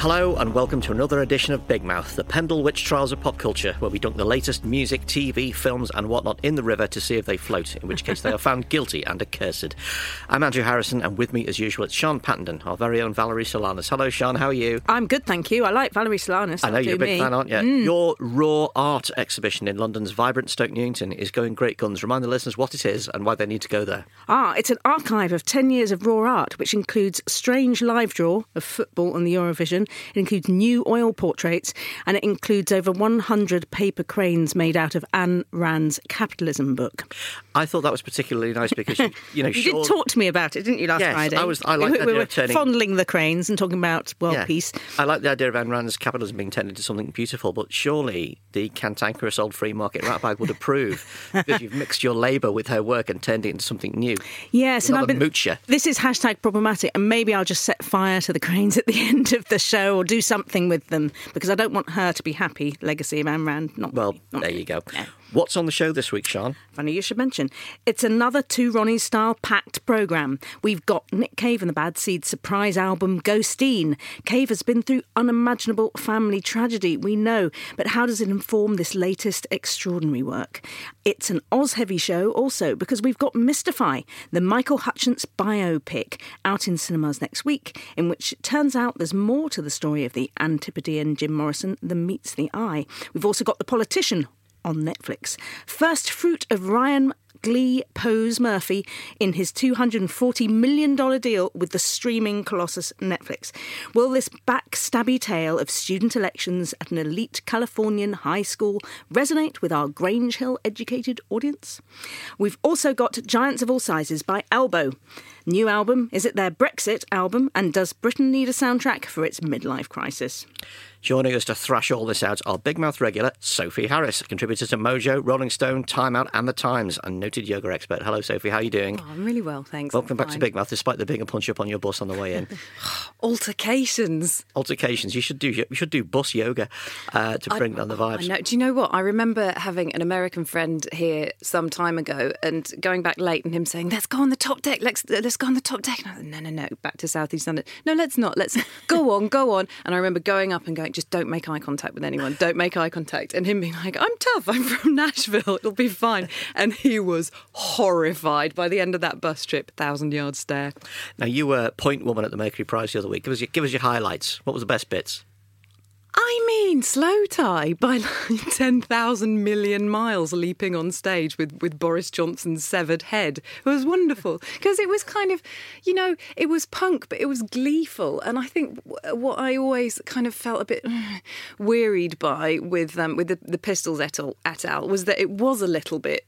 Hello and welcome to another edition of Big Mouth, the Pendle Witch Trials of Pop Culture, where we dunk the latest music, TV, films and whatnot in the river to see if they float, in which case they are found guilty and accursed. I'm Andrew Harrison, and with me as usual it's Sean Pattenden, our very own Valerie Solanas. Hello Sean, how are you? I'm good, thank you. I like Valerie Solanas. I know you're a big fan, aren't you? Your Raw Art exhibition in London's vibrant Stoke Newington is going great guns. Remind the listeners what it is and why they need to go there. It's an archive of 10 years of raw art, which includes strange live draw of football and the Eurovision. It includes new oil portraits, and it includes over 100 paper cranes made out of Ayn Rand's Capitalism book. I thought that was particularly nice because, you know, you did talk to me about it, didn't you, last Friday? Yes, I like the we idea were of turning... fondling the cranes and talking about world peace. I like the idea of Ayn Rand's Capitalism being turned into something beautiful, but surely the cantankerous old free market rat bag would approve because you've mixed your labour with her work and turned it into something new. Yes, and moocher. This is hashtag problematic, and maybe I'll just set fire to the cranes at the end of the show or do something with them, because I don't want her to be happy. Legacy of Ayn Rand. There you go. No. What's on the show this week, Sean? Funny you should mention. It's another Two Ronnies style packed programme. We've got Nick Cave and the Bad Seeds surprise album Ghosteen. Cave has been through unimaginable family tragedy, we know, but how does it inform this latest extraordinary work? It's an Oz-heavy show also, because we've got Mystify, the Michael Hutchence biopic, out in cinemas next week, in which it turns out there's more to the story of the Antipodean Jim Morrison than meets the eye. We've also got The Politician on Netflix. First fruit of Ryan Glee Pose Murphy in his $240 million deal with the streaming colossus Netflix. Will this backstabby tale of student elections at an elite Californian high school resonate with our Grange Hill educated audience? We've also got Giants of All Sizes by Elbow. New album, is it their Brexit album? And does Britain need a soundtrack for its midlife crisis? Joining us to thrash all this out, our Big Mouth regular, Sophie Harris, contributor to Mojo, Rolling Stone, Time Out and The Times, and noted yoga expert. Hello, Sophie. How are you doing? Oh, I'm really well, thanks. Welcome back to Big Mouth, despite there being a punch-up on your bus on the way in. Altercations. You should do bus yoga to bring down the vibes. I know. Do you know what? I remember having an American friend here some time ago and going back late and him saying, let's go on the top deck. Let's go on the top deck. And I was like, no, back to South East London. No, let's not. Let's go on. And I remember going up and going, just don't make eye contact with anyone. Don't make eye contact. And him being like, I'm tough. I'm from Nashville. It'll be fine. And he was horrified by the end of that bus trip. 1,000-yard stare. Now, you were point woman at the Mercury Prize the other week. Give us your highlights. What was the best bits? I mean, Slow Tie by like 10,000 million miles leaping on stage with Boris Johnson's severed head. It was wonderful because it was kind of, you know, it was punk, but it was gleeful. And I think what I always kind of felt a bit wearied by with the Pistols et al. Was that it was a little bit.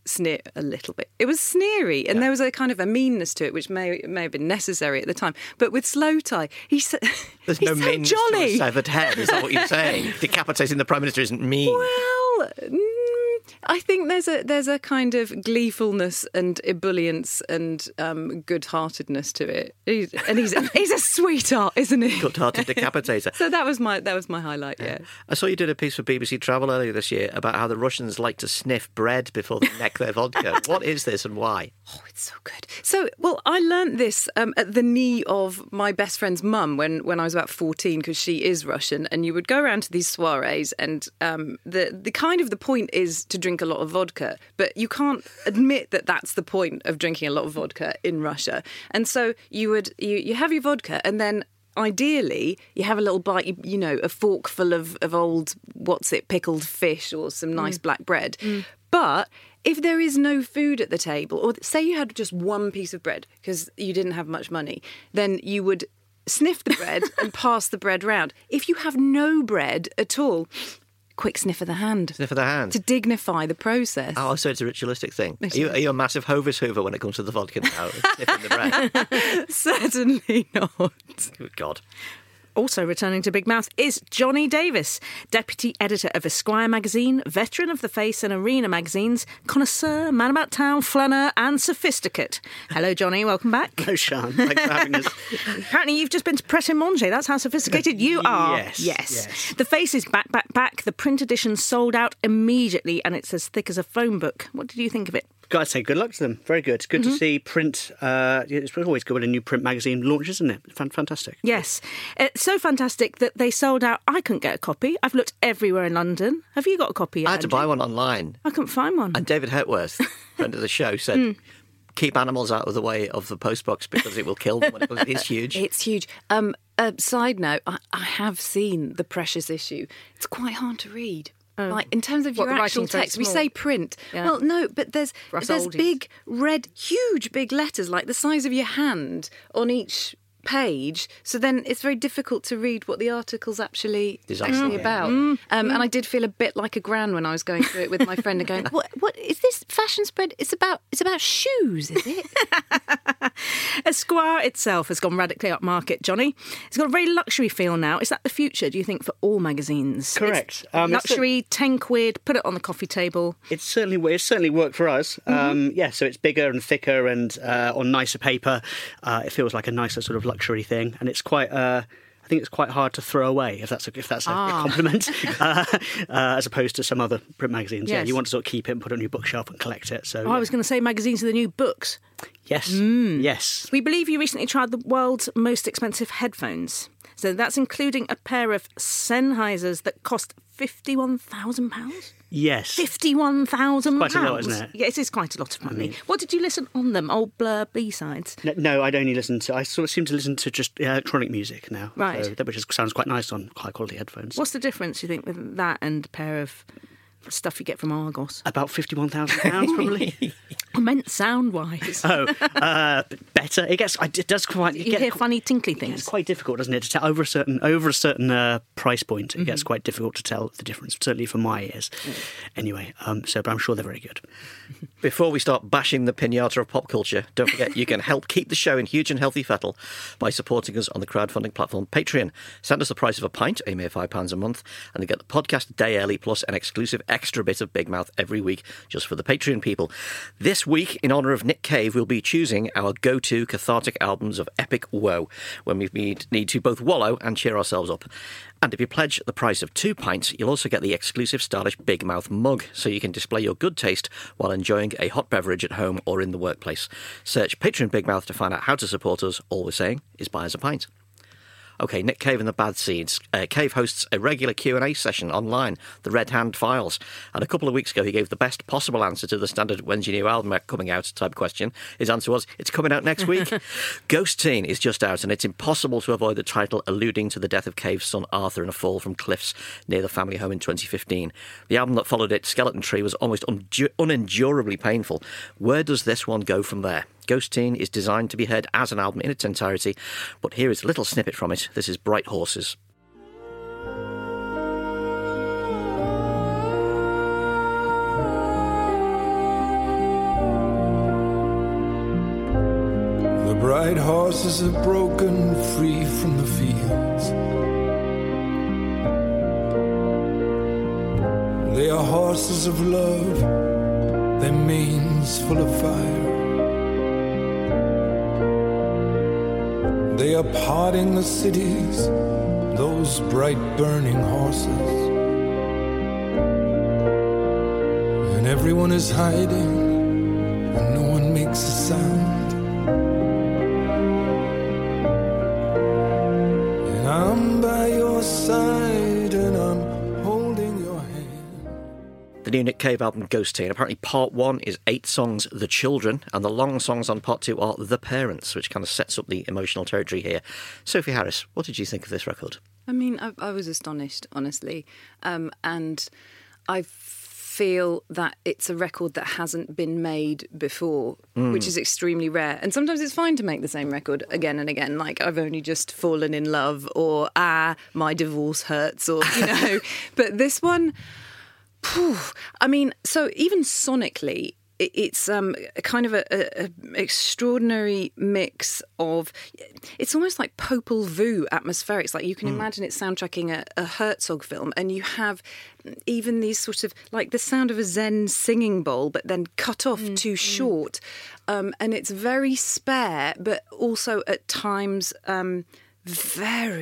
It was sneery, and there was a kind of a meanness to it, which may have been necessary at the time. But with Slow Tie, he's There's no so meanness jolly. to a severed head. Is that what you're saying? Decapitating the Prime Minister isn't mean. Well, I think there's a kind of gleefulness and ebullience and good-heartedness to it. He's a sweetheart, isn't he? Good-hearted decapitator. So that was my highlight. Yeah. I saw you did a piece for BBC Travel earlier this year about how the Russians like to sniff bread before they neck their vodka. What is this and why? Oh, it's so good. So, well, I learnt this at the knee of my best friend's mum when I was about 14, because she is Russian, and you would go around to these soirees, and the kind of the point is to drink a lot of vodka, but you can't admit that that's the point of drinking a lot of vodka in Russia. And so you have your vodka, and then ideally you have a little bite, you know, a fork full of old, pickled fish or some nice black bread. But if there is no food at the table, or say you had just one piece of bread because you didn't have much money, then you would sniff the bread and pass the bread round. If you have no bread at all, quick sniff of the hand. Sniff of the hand. To dignify the process. Oh, so it's a ritualistic thing. Are you a massive Hovis Hoover when it comes to the vodka now? Sniffing the bread? Certainly not. Good God. Also returning to Big Mouth is Johnny Davis, deputy editor of Esquire magazine, veteran of The Face and Arena magazines, connoisseur, man about town, flaneur and sophisticate. Hello, Johnny. Welcome back. Hello, Sean. Thanks for having us. Apparently you've just been to Pret a Manger. That's how sophisticated you are. Yes. The Face is back. The print edition sold out immediately and it's as thick as a phone book. What did you think of it? got to say, good luck to them. Very good. It's good to see print. It's always good when a new print magazine launches, isn't it? Fantastic. Yes. It's so fantastic that they sold out. I couldn't get a copy. I've looked everywhere in London. Have you got a copy yet, I had to Andrew? buy one online. I couldn't find one. And David Hurtworth, friend of the show, said, keep animals out of the way of the postbox because it will kill them. It's huge. It's huge. Side note, I have seen the Precious issue. It's quite hard to read. Like in terms of What, your the actual writing's very text, we small? say print. Yeah. Well, no, but there's For us oldies. big, huge, big letters like the size of your hand on each page. So then it's very difficult to read what the article's actually about. And I did feel a bit like a gran when I was going through it with my friend and going, "What is this fashion spread? It's about shoes, is it?" Esquire itself has gone radically upmarket, Johnny. It's got a very luxury feel now. Is that the future, do you think, for all magazines? Correct. It's luxury, 10 quid, put it on the coffee table. It's certainly worked for us. So it's bigger and thicker and on nicer paper. It feels like a nicer sort of luxury thing, and it's quite. I think it's quite hard to throw away if that's a compliment, as opposed to some other print magazines. Yes. Yeah, you want to sort of keep it and put it on your bookshelf and collect it. So I was going to say magazines are the new books. yes, yes. We believe you recently tried the world's most expensive headphones. So that's including a pair of Sennheisers that cost £51,000. Yes. £51,000. Quite a lot, isn't it? Yeah, it is quite a lot of money. What did you listen on them? Old Blur B-sides? No, I'd only listen to. I sort of seem to listen to just electronic music now, Right. So, which sounds quite nice on high quality headphones. What's the difference, you think, with that and a pair of stuff you get from Argos? About £51,000, probably. I meant sound-wise. Better. It does quite. You hear funny tinkly It's things. quite difficult, doesn't it, to tell over a certain price point. It gets quite difficult to tell the difference, certainly for my ears. Anyway, but I'm sure they're very good. Before we start bashing the pinata of pop culture, don't forget you can help keep the show in huge and healthy fettle by supporting us on the crowdfunding platform Patreon. Send us the price of a pint, a mere £5 a month, and you get the podcast a day early plus an exclusive extra bit of Big Mouth every week just for the Patreon people. This week, in honour of Nick Cave, we'll be choosing our go-to cathartic albums of epic woe when we need to both wallow and cheer ourselves up. And if you pledge the price of 2 pints, you'll also get the exclusive stylish Big Mouth mug, so you can display your good taste while enjoying a hot beverage at home or in the workplace. Search Patreon Big Mouth to find out how to support us. All we're saying is buy us a pint. OK, Nick Cave and the Bad Seeds. Cave hosts a regular Q&A session online, the Red Hand Files. And a couple of weeks ago, he gave the best possible answer to the standard "when's your new album coming out" type question. His answer was, it's coming out next week. Ghost Teen is just out, and it's impossible to avoid the title alluding to the death of Cave's son Arthur in a fall from cliffs near the family home in 2015. The album that followed it, Skeleton Tree, was almost unendurably painful. Where does this one go from there? Ghost Teen is designed to be heard as an album in its entirety, but here is a little snippet from it. This is Bright Horses. The bright horses have broken free from the fields. They are horses of love, their manes full of fire. They are parting the cities, those bright burning horses. And everyone is hiding, and no one makes a sound. And I'm by your side, and I'm holding your hand. The new Nick Cave album, Ghost Teen. Apparently part 1 is 8 songs, The Children, and the long songs on part 2 are The Parents, which kind of sets up the emotional territory here. Sophie Harris, what did you think of this record? I mean, I was astonished, honestly. And I feel that it's a record that hasn't been made before, which is extremely rare. And sometimes it's fine to make the same record again and again, like I've only just fallen in love, or my divorce hurts, or, you know. But this one, I mean, so even sonically, it's a kind of a extraordinary mix of, it's almost like Popol Vuh atmospheric. It's like you can imagine it soundtracking a Herzog film, and you have even these sort of, like the sound of a Zen singing bowl, but then cut off too short. And it's very spare, but also at times very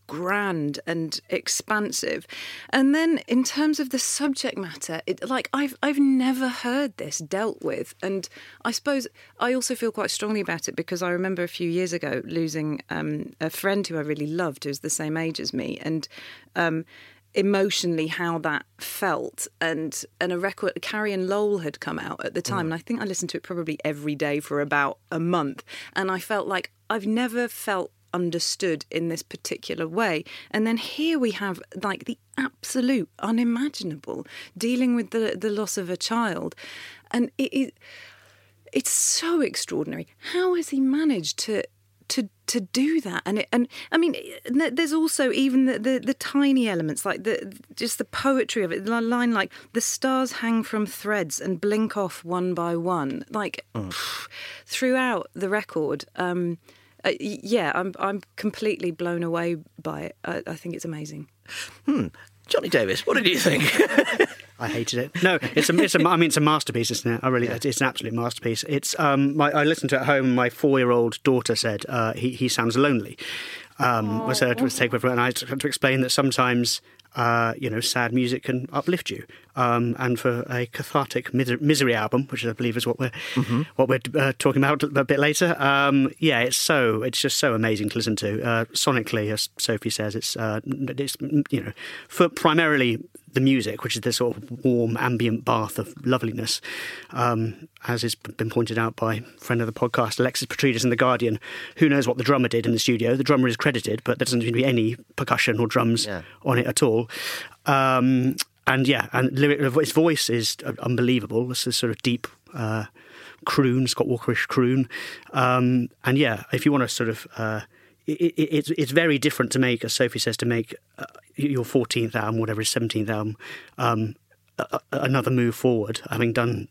grand and expansive. And then in terms of the subject matter, I've never heard this dealt with. And I suppose I also feel quite strongly about it because I remember a few years ago losing a friend who I really loved, who's the same age as me, and emotionally how that felt. And a record, Carrie and Lowell, had come out at the time, and I think I listened to it probably every day for about a month, and I felt like I've never felt understood in this particular way. And then here we have like the absolute unimaginable, dealing with the loss of a child, and it's so extraordinary. How has he managed to do that? And I mean, there's also even the tiny elements, like just the poetry of it. The line like, "The stars hang from threads and blink off one by one," like throughout the record. I'm completely blown away by it. I think it's amazing. Johnny Davis, what did you think? I hated it. No, it's a masterpiece, isn't it? It's an absolute masterpiece. It's I listened to it at home. My 4-year-old daughter said he sounds lonely. Was take with her, and I had to explain that sometimes sad music can uplift you. And for a cathartic misery album, which I believe is what we're talking about a bit later. It's just so amazing to listen to. Sonically, as Sophie says, it's for primarily the music, which is this sort of warm ambient bath of loveliness, as has been pointed out by a friend of the podcast, Alexis Petridis in The Guardian. Who knows what the drummer did in the studio? The drummer is credited, but there doesn't seem to be any percussion or drums on it at all. And his voice is unbelievable. It's this sort of deep croon, Scott Walkerish croon. If you want to sort of... It's very different to make, as Sophie says, to make your 14th album, whatever his 17th album, another move forward, having done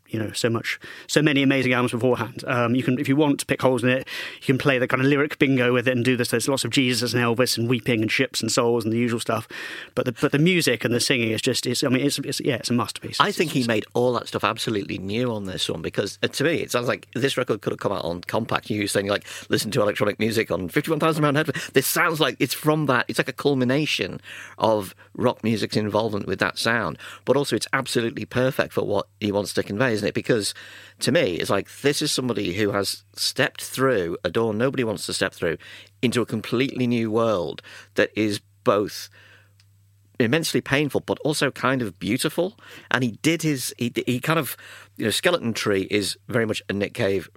so many amazing albums beforehand. You can, if you want to pick holes in it, you can play the kind of lyric bingo with it and do this. There's lots of Jesus and Elvis and weeping and ships and souls and the usual stuff. But the music and the singing is just it's a masterpiece. I think he made all that stuff absolutely new on this one, because to me it sounds like this record could have come out on compact. You saying like listen to electronic music on 51,000 pound headphones. This sounds like it's from that. It's like a culmination of rock music's involvement with that sound, but also it's absolutely perfect for what he wants to convey, isn't it? Because to me, it's like this is somebody who has stepped through a door nobody wants to step through into a completely new world that is both immensely painful but also kind of beautiful. And he did he kind of, Skeleton Tree is very much a Nick Cave,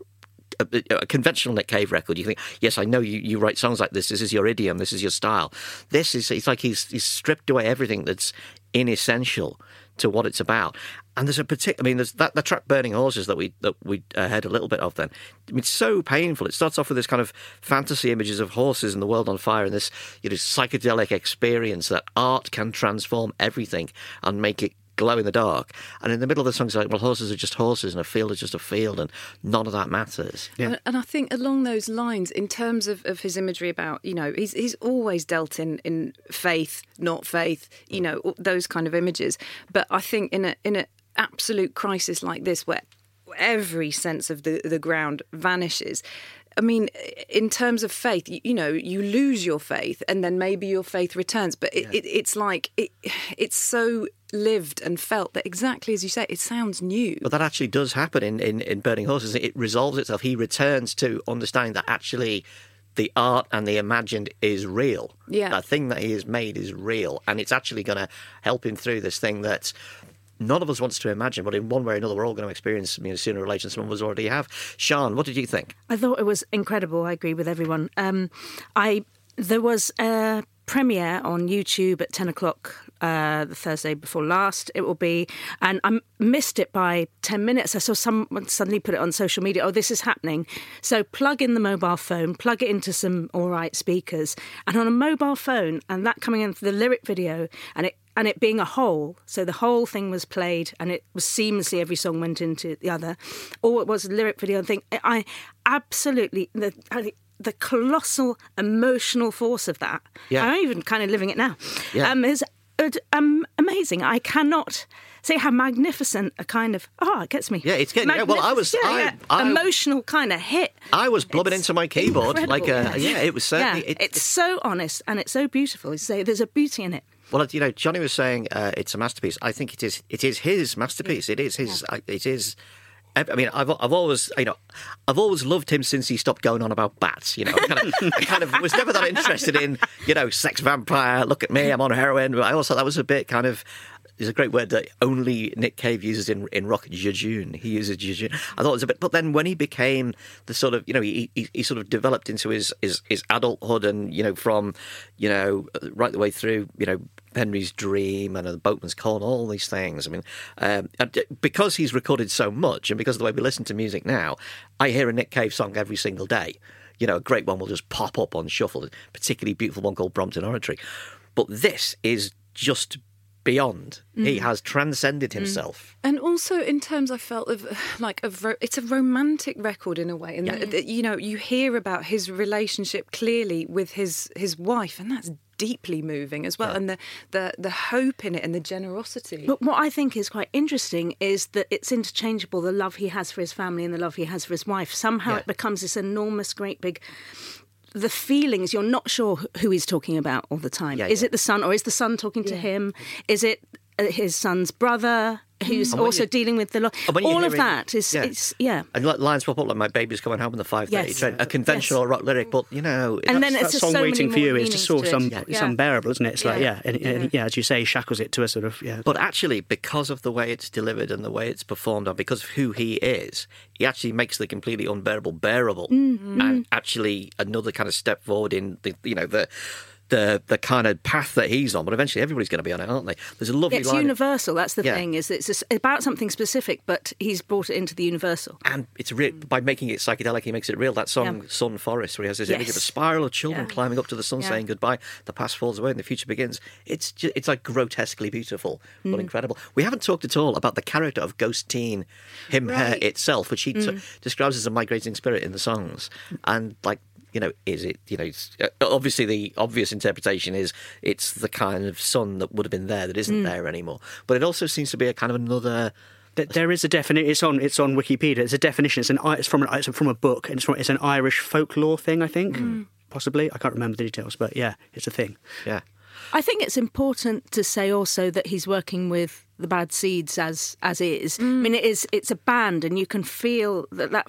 a conventional Nick Cave record. You think, yes, I know you write songs like this. This is your idiom. This is your style. It's like he's stripped away everything that's inessential to what it's about. And there's there's that the track "Burning Horses" that we heard a little bit of then. I mean, it's so painful. It starts off with this kind of fantasy images of horses and the world on fire, and this psychedelic experience that art can transform everything and make it glow in the dark. And in the middle of the song, it's like, well, horses are just horses and a field is just a field, and none of that matters. Yeah. And I think along those lines, in terms of his imagery about, he's always dealt in faith, not faith, those kind of images. But I think in a absolute crisis like this, where every sense of the ground vanishes, I mean, in terms of faith, you lose your faith and then maybe your faith returns. But it's like, it's so lived and felt that, exactly as you say, it sounds new. But that actually does happen in Burning Horses. It resolves itself. He returns to understanding that actually the art and the imagined is real. Yeah. That thing that he has made is real. And it's actually going to help him through this thing that none of us wants to imagine, but in one way or another, we're all going to experience sooner or later. Some of us already have. Sian, what did you think? I thought it was incredible. I agree with everyone. There was a premiere on YouTube at 10 o'clock the Thursday before last. It will be, and I missed it by 10 minutes. I saw someone suddenly put it on social media. Oh, this is happening. So plug in the mobile phone, plug it into some all right speakers, and on a mobile phone, and that coming into the lyric video, and it being a whole, so the whole thing was played and it was seamlessly, every song went into the other, or it was a lyric video thing. I absolutely, the colossal emotional force of that, I'm even kind of living it now, is amazing. I cannot say how magnificent a kind of it gets me. Yeah, it's getting. Yeah, well, emotional kind of hit. I was blubbing into my keyboard it was certainly. Yeah, it's so honest and it's so beautiful. You say there's a beauty in it. Well, Johnny was saying it's a masterpiece. I think it is. It is his masterpiece. It is his. It is. I mean, I've always loved him since he stopped going on about bats. I kind of was never that interested in, sex vampire. Look at me, I'm on heroin. But I also that was a bit kind of. There's a great word that only Nick Cave uses in rock, jejune. He uses jejune. I thought it was a bit, but then when he became the sort of, he sort of developed into his adulthood, and from, right the way through, Henry's Dream and The Boatman's Call and all these things. I mean, because he's recorded so much, and because of the way we listen to music now, I hear a Nick Cave song every single day. A great one will just pop up on shuffle, a particularly beautiful one called Brompton Oratory. But this is just beyond. He has transcended himself. And also in terms, I felt of it's a romantic record in a way, and that, you hear about his relationship clearly with his wife, and that's deeply moving as well, and the hope in it and the generosity. But what I think is quite interesting is that it's interchangeable, the love he has for his family and the love he has for his wife. Somehow it becomes this enormous, great big... The feelings, you're not sure who he's talking about all the time. Is it the son, or is the son talking to him? Is it his son's brother who's also dealing with the loss? All of that is, And lines pop up like "My baby's coming home" in the 5:30 train, a conventional rock lyric, but and then it's that song so waiting for you is just sort of it's unbearable, isn't it? It's and as you say, shackles it to a sort of But actually, because of the way it's delivered and the way it's performed, and because of who he is, he actually makes the completely unbearable bearable, and actually another kind of step forward in the kind of path that he's on, but eventually everybody's going to be on it, aren't they? There's a lovely line. It's universal, that's the thing, is it's about something specific, but he's brought it into the universal. And it's by making it psychedelic, he makes it real. That song, Sun Forest, where he has this image of a spiral of children climbing up to the sun saying goodbye, the past falls away and the future begins. It's like grotesquely beautiful, but incredible. We haven't talked at all about the character of Ghost Teen, her itself, which he describes as a migrating spirit in the songs. And is it, obviously the obvious interpretation is it's the kind of sun that would have been there that isn't there anymore. But it also seems to be a kind of another... There is a definition. It's on Wikipedia. It's a definition. It's from a book, and it's an Irish folklore thing, I think, possibly. I can't remember the details, but it's a thing. Yeah. I think it's important to say also that he's working with the Bad Seeds as is. I mean, it's a band, and you can feel that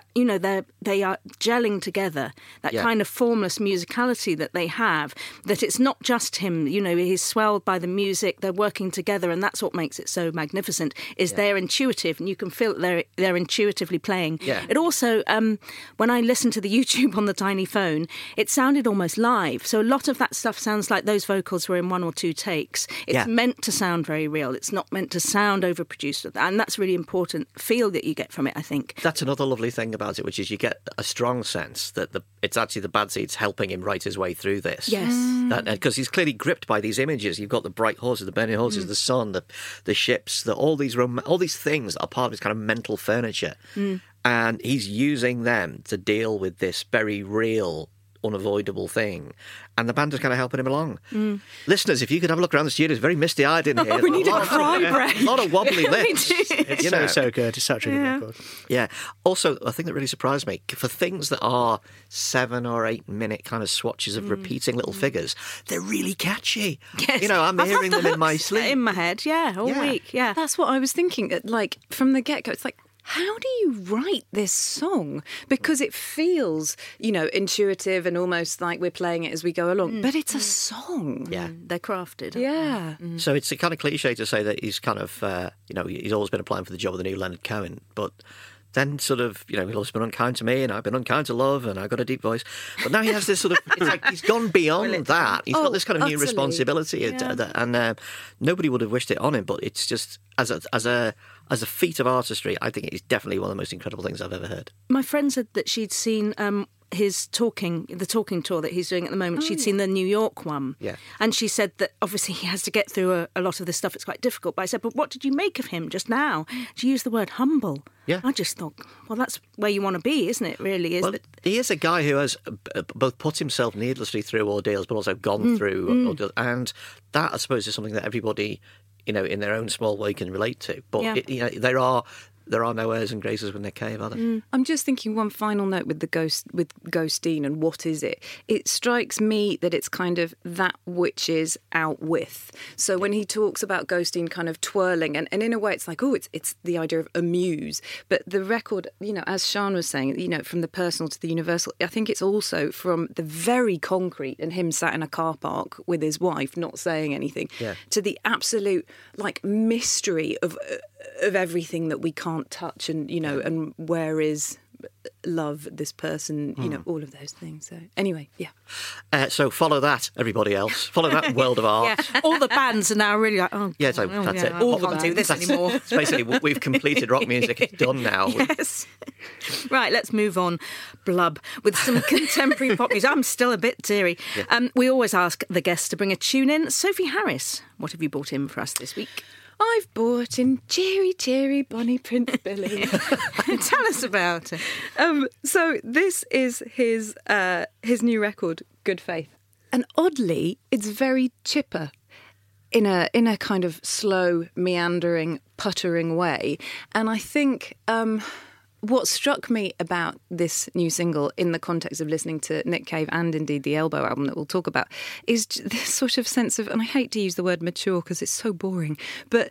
they are gelling together. That kind of formless musicality that they have. That it's not just him. He's swelled by the music. They're working together, and that's what makes it so magnificent. Is they're intuitive, and you can feel that they're intuitively playing. Yeah. It also, when I listened to the YouTube on the tiny phone, it sounded almost live. So a lot of that stuff sounds like those vocals were in 1 or 2 takes. It's meant to sound very real. It's not meant to sound overproduced, and that's really important feel that you get from it, I think. That's another lovely thing about it, which is you get a strong sense that it's actually the Bad Seeds helping him write his way through this. Yes. Because he's clearly gripped by these images. You've got the bright horses, the burning horses, the sun, the ships, all these things that are part of his kind of mental furniture. And he's using them to deal with this very real, unavoidable thing, and the band is kind of helping him along. Listeners, if you could have a look around the studio, it's very misty-eyed in here. We need a cry break. A lot of wobbly lips. It's so good. It's such a good record. Yeah. Also, a thing that really surprised me, for things that are 7 or 8 minute kind of swatches of repeating little figures, they're really catchy. Yes. I'm hearing them in my sleep. In my head, all week, That's what I was thinking, from the get-go. It's like, how do you write this song? Because it feels, intuitive and almost like we're playing it as we go along. But it's a song. Yeah. They're crafted. Yeah. So it's a kind of cliche to say that he's kind of, he's always been applying for the job of the new Leonard Cohen. But then sort of, love's been unkind to me and I've been unkind to love and I've got a deep voice. But now he has this sort of, it's like he's gone beyond that. He's got this kind of new responsibility. And nobody would have wished it on him. But it's just, as a feat of artistry, I think it's definitely one of the most incredible things I've ever heard. My friend said that she'd seen the talking tour that he's doing at the moment. She'd seen the New York one. Yeah. And she said that obviously he has to get through a lot of this stuff. It's quite difficult. But I said, but what did you make of him just now? She used the word humble. Yeah. I just thought, well, that's where you want to be, isn't it, really? He is a guy who has both put himself needlessly through ordeals, but also gone through ordeals. And that, I suppose, is something that everybody in their own small way can relate to. But Yeah. there are no airs and graces with Nick Cave, are there? I'm just thinking one final note with Ghosteen and what is it? It strikes me that it's kind of that which is out with. So when he talks about Ghosteen kind of twirling, and in a way it's like, it's the idea of a muse. But the record, as Sian was saying, from the personal to the universal, I think it's also from the very concrete and him sat in a car park with his wife, not saying anything, to the absolute mystery of everything that we can't touch, and and where is love, this person, all of those things. So anyway, so follow that, everybody else. Follow that world of art. Yeah, all the bands are now really like, That's it. I can't do this anymore. It's basically, we've completed rock music. It's done now. Yes. Right, let's move on, Blub, with some contemporary pop music. I'm still a bit teary. Yeah. We always ask the guests to bring a tune in. Sophie Harris, what have you brought in for us this week? I've bought in Cherry Cherry Bonnie Prince Billy. Tell us about it. So this is his new record, Good Faith. And oddly, it's very chipper in a kind of slow, meandering, puttering way. And I think what struck me about this new single in the context of listening to Nick Cave and indeed the Elbow album that we'll talk about is this sort of sense of, and I hate to use the word mature because it's so boring, but,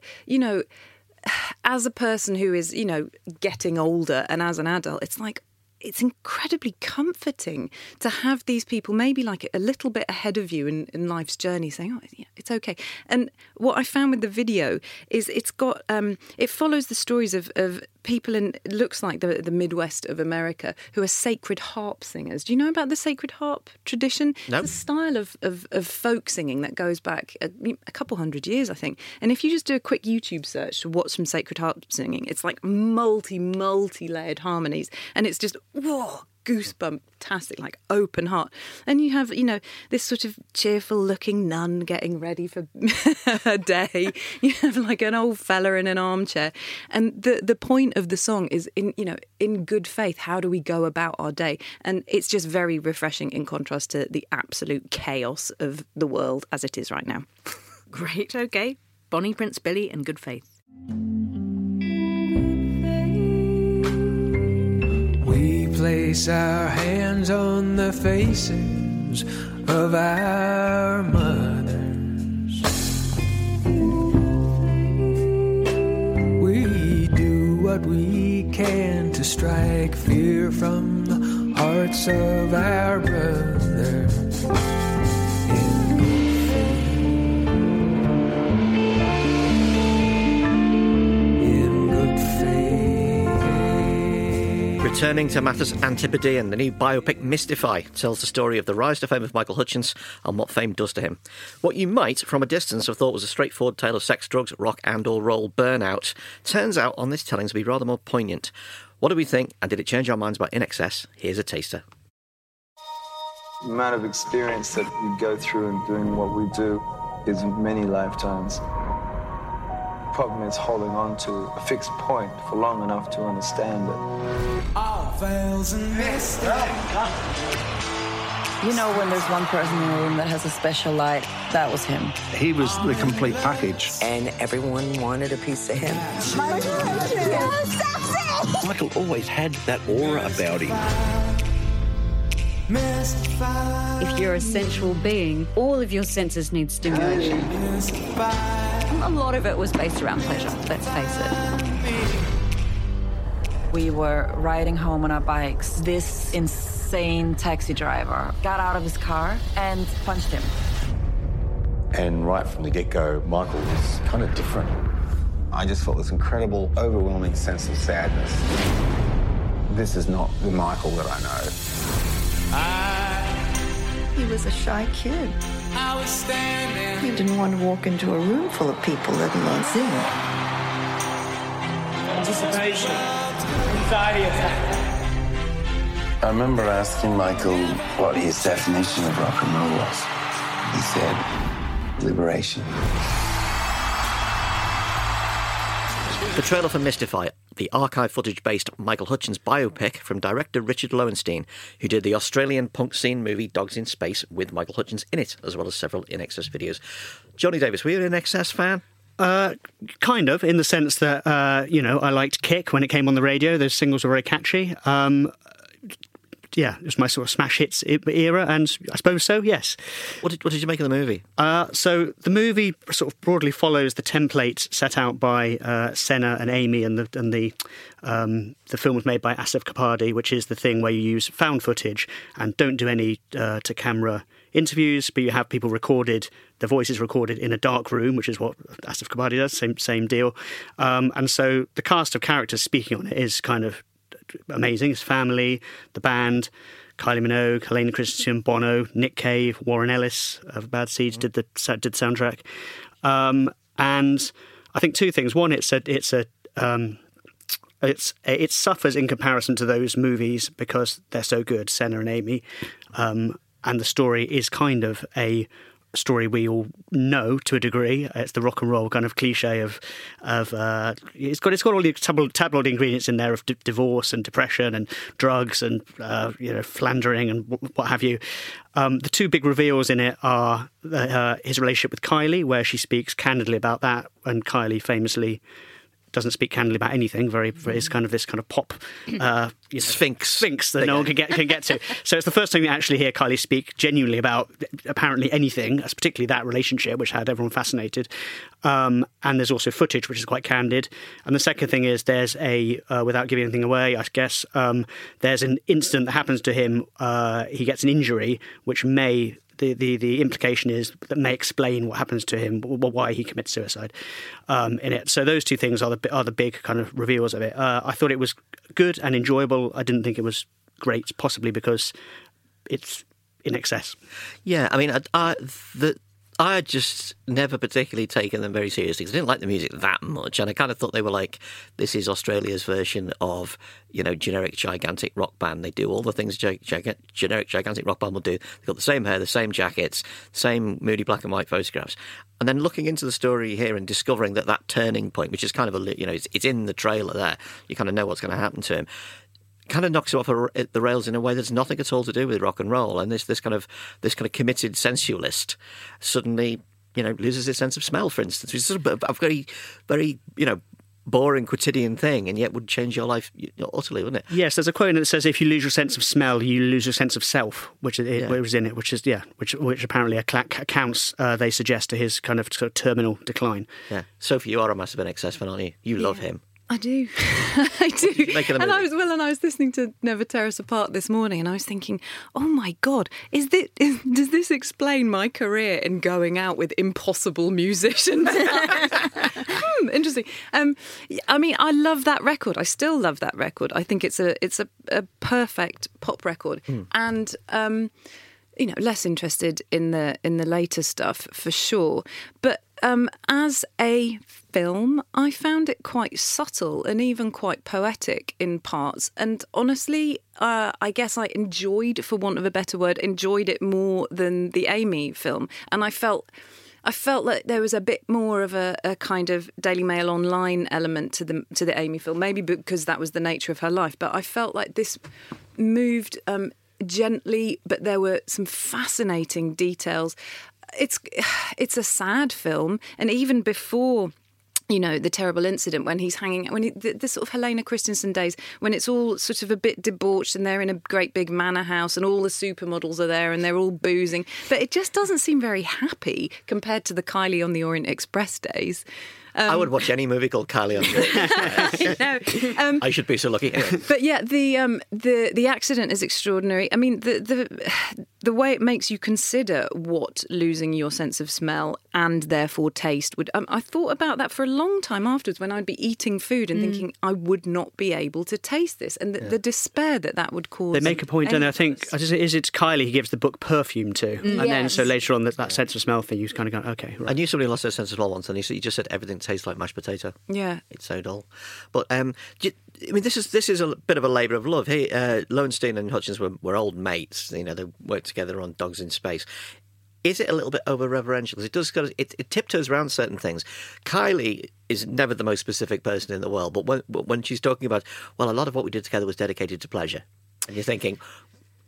as a person who is, getting older and as an adult, it's like, it's incredibly comforting to have these people maybe like a little bit ahead of you in life's journey saying, it's okay. And what I found with the video is it's got, it follows the stories of people in, it looks like the Midwest of America, who are sacred harp singers. Do you know about the sacred harp tradition? No. It's a style of folk singing that goes back a couple hundred years, I think. And if you just do a quick YouTube search to what's from sacred harp singing, it's like multi-layered harmonies. And it's just, whoa, goosebump-tastic, like open heart. And you have, this sort of cheerful-looking nun getting ready for her day. You have like an old fella in an armchair. And the point of the song is, in good faith, how do we go about our day? And it's just very refreshing in contrast to the absolute chaos of the world as it is right now. Great, okay. Bonnie Prince Billy and Good Faith. We place our hands on the faces of our mothers. We do what we can to strike fear from the hearts of our brothers. Returning to Matters Antipodean, the new biopic Mystify tells the story of the rise to fame of Michael Hutchence and what fame does to him. What you might, from a distance, have thought was a straightforward tale of sex, drugs, rock and or roll burnout turns out on this telling to be rather more poignant. What do we think, and did it change our minds about INXS? Here's a taster. The amount of experience that we go through in doing what we do is many lifetimes. The problem is holding on to a fixed point for long enough to understand it. All veils and mystery. When there's one person in the room that has a special light, that was him. He was the complete package. And everyone wanted a piece of him. Michael always had that aura about him. If you're a sensual being, all of your senses need stimulation. A lot of it was based around pleasure, let's face it. We were riding home on our bikes. This insane taxi driver got out of his car and punched him. And right from the get-go, Michael was kind of different. I just felt this incredible, overwhelming sense of sadness. This is not the Michael that I know. He was a shy kid. He didn't want to walk into a room full of people, let alone sing. Anticipation, anxiety attack. I remember asking Michael what his definition of rock and roll was. He said, liberation. The trailer for Mystify, the archive footage-based Michael Hutchence biopic from director Richard Lowenstein, who did the Australian punk scene movie Dogs in Space with Michael Hutchence in it, as well as several INXS videos. Johnny Davis, were you an INXS fan? Kind of, in the sense that, I liked Kick when it came on the radio. Those singles were very catchy. It was my sort of smash hits era, and I suppose so, yes. What did you make of the movie? So the movie sort of broadly follows the template set out by Senna and Amy, and the film was made by Asif Kapadia, which is the thing where you use found footage and don't do any to-camera interviews, but you have people recorded, the voices recorded in a dark room, which is what Asif Kapadia does, same deal. And so the cast of characters speaking on it is kind of amazing. It's family, the band, Kylie Minogue, Helena Christensen, Bono, Nick Cave, Warren Ellis of Bad Seeds did the soundtrack. And I think two things. One, it suffers in comparison to those movies because they're so good, Senna and Amy. And the story is kind of a story we all know to a degree. It's the rock and roll kind of cliche of it's got all the tabloid ingredients in there of divorce and depression and drugs and philandering and what have you. The two big reveals in it are his relationship with Kylie, where she speaks candidly about that, and Kylie famously doesn't speak candidly about anything. It's kind of this kind of pop sphinx that no one can get to. So it's the first time you actually hear Kylie speak genuinely about apparently anything, particularly that relationship, which had everyone fascinated. And there's also footage which is quite candid. And the second thing is there's without giving anything away, I guess, there's an incident that happens to him. He gets an injury which may. The implication is that may explain what happens to him, why he commits suicide in it. So those two things are the big kind of reveals of it. I thought it was good and enjoyable. I didn't think it was great, possibly because it's in excess. Yeah, I mean, I had just never particularly taken them very seriously because I didn't like the music that much, and I kind of thought they were like, this is Australia's version of, generic gigantic rock band. They do all the things generic gigantic rock band will do. They've got the same hair, the same jackets, same moody black and white photographs. And then looking into the story here and discovering that turning point, which is kind of it's in the trailer there, you kind of know what's going to happen to him. Kind of knocks it off the rails in a way that's nothing at all to do with rock and roll, and this kind of committed sensualist suddenly loses his sense of smell, for instance, which is sort of a very very boring quotidian thing, and yet would change your life utterly, wouldn't it? Yes, there's a quote that says if you lose your sense of smell, you lose your sense of self, which was in it, which apparently accounts they suggest to his kind of terminal decline. Yeah, Sophie, you are a massive NXS fan, aren't you? You love him. I do. I do. And I was listening to Never Tear Us Apart this morning, and I was thinking, oh my God, does this explain my career in going out with impossible musicians? Interesting. I mean, I love that record. I still love that record. I think it's a perfect pop record. And less interested in the later stuff for sure. But as a film, I found it quite subtle and even quite poetic in parts. And honestly, I guess I enjoyed, for want of a better word, it more than the Amy film. And I felt like there was a bit more of a kind of Daily Mail Online element to the Amy film, maybe because that was the nature of her life. But I felt like this moved gently, but there were some fascinating details. It's a sad film, and even before the terrible incident when he's hanging, the sort of Helena Christensen days, when it's all sort of a bit debauched and they're in a great big manor house and all the supermodels are there and they're all boozing, but it just doesn't seem very happy compared to the Kylie on the Orient Express days. I would watch any movie called Kylie on the Express. I should be so lucky. Anyway. But yeah, the accident is extraordinary. I mean, the way it makes you consider what losing your sense of smell and therefore taste would. I thought about that for a long time afterwards when I'd be eating food and thinking I would not be able to taste this, and the despair that would cause. They make a point, and I think is it Kylie he gives the book Perfume to, and then so later on that sense of smell thing, you kind of go, okay. Right. I knew somebody lost their sense of smell once, and he just said everything tastes like mashed potato. Yeah, it's so dull. But I mean, this is a bit of a labour of love. Lowenstein and Hutchins were old mates. They worked together on Dogs in Space. Is it a little bit over-reverential? Because it tiptoes around certain things. Kylie is never the most specific person in the world, but when she's talking about, well, a lot of what we did together was dedicated to pleasure, and you're thinking,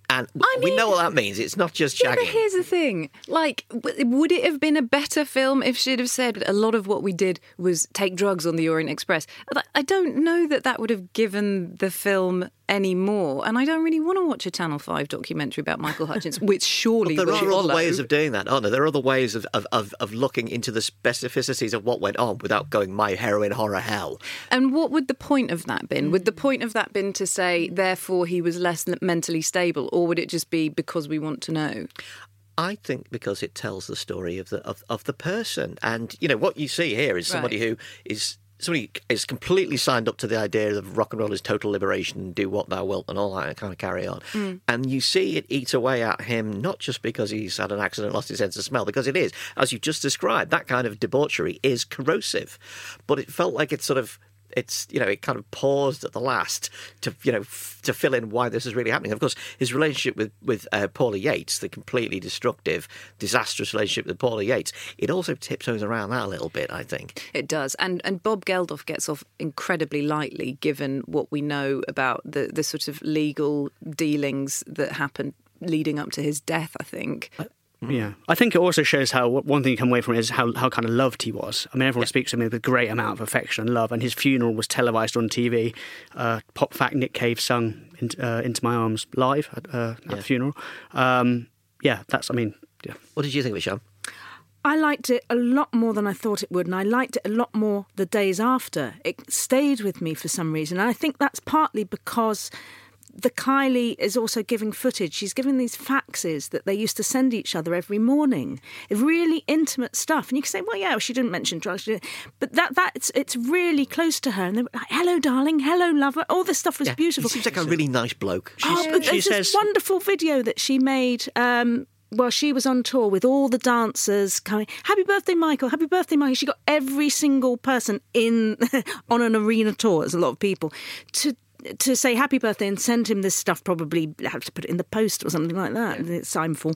And we know what that means. It's not just shagging. Yeah, but here's the thing. Like, would it have been a better film if she'd have said a lot of what we did was take drugs on the Orient Express? I don't know that would have given the film any more. And I don't really want to watch a Channel 5 documentary about Michael Hutchence, which surely there will are follow. other ways of doing that, aren't there? There are other ways of looking into the specificities of what went on without going my heroin horror hell. And what would the point of that been? Would the point of that been to say, therefore, he was less mentally stable, or would it just be because we want to know? I think because it tells the story of the person, and what you see here is somebody who is. Somebody is completely signed up to the idea of rock and roll is total liberation, do what thou wilt, and all that kind of carry on. And you see it eat away at him, not just because he's had an accident, lost his sense of smell, because it is, as you just described, that kind of debauchery is corrosive. But it felt like it kind of paused at the last to fill in why this is really happening. Of course, his relationship with Paula Yates, the completely destructive, disastrous relationship with Paula Yates, it also tiptoes around that a little bit, I think. It does. And Bob Geldof gets off incredibly lightly, given what we know about the sort of legal dealings that happened leading up to his death, I think. Yeah, I think it also shows how one thing you come away from it is how kind of loved he was. I mean, everyone speaks of him with a great amount of affection and love, and his funeral was televised on TV. Pop fact: Nick Cave sung "Into My Arms" live at the funeral. What did you think of it, Sian? I liked it a lot more than I thought it would, and I liked it a lot more the days after. It stayed with me for some reason, and I think that's partly because the Kylie is also giving footage. She's giving these faxes that they used to send each other every morning. Really intimate stuff. And you can say, well, yeah, she didn't mention drugs. But it's really close to her. And they were like, hello, darling. Hello, lover. All this stuff was beautiful. He seems like a really nice bloke. There's this wonderful video that she made while she was on tour with all the dancers coming, happy birthday, Michael, happy birthday, Michael. She got every single person on an arena tour, there's a lot of people, to say happy birthday and send him this stuff, probably have to put it in the post or something like that. Yeah. It's Simeful.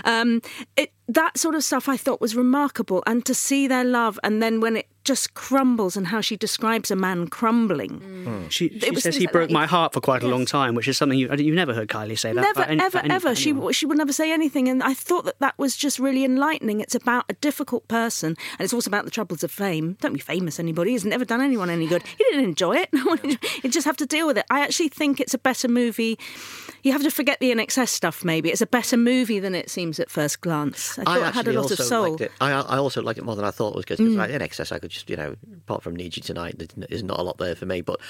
That sort of stuff I thought was remarkable, and to see their love, and then when it just crumbles, and how she describes a man crumbling. She says he broke my heart for quite a long time, which is something you've never heard Kylie say that. Never. She would never say anything, and I thought that was just really enlightening. It's about a difficult person, and it's also about the troubles of fame. Don't be famous, anybody. He's never done anyone any good. He didn't enjoy it. You just have to deal with it. I actually think it's a better movie. You have to forget the INXS stuff, maybe. It's a better movie than it seems at first glance. I thought it had a lot of soul. I also liked it more than I thought it was, because INXS I could just, apart from Need You Tonight, there's not a lot there for me. But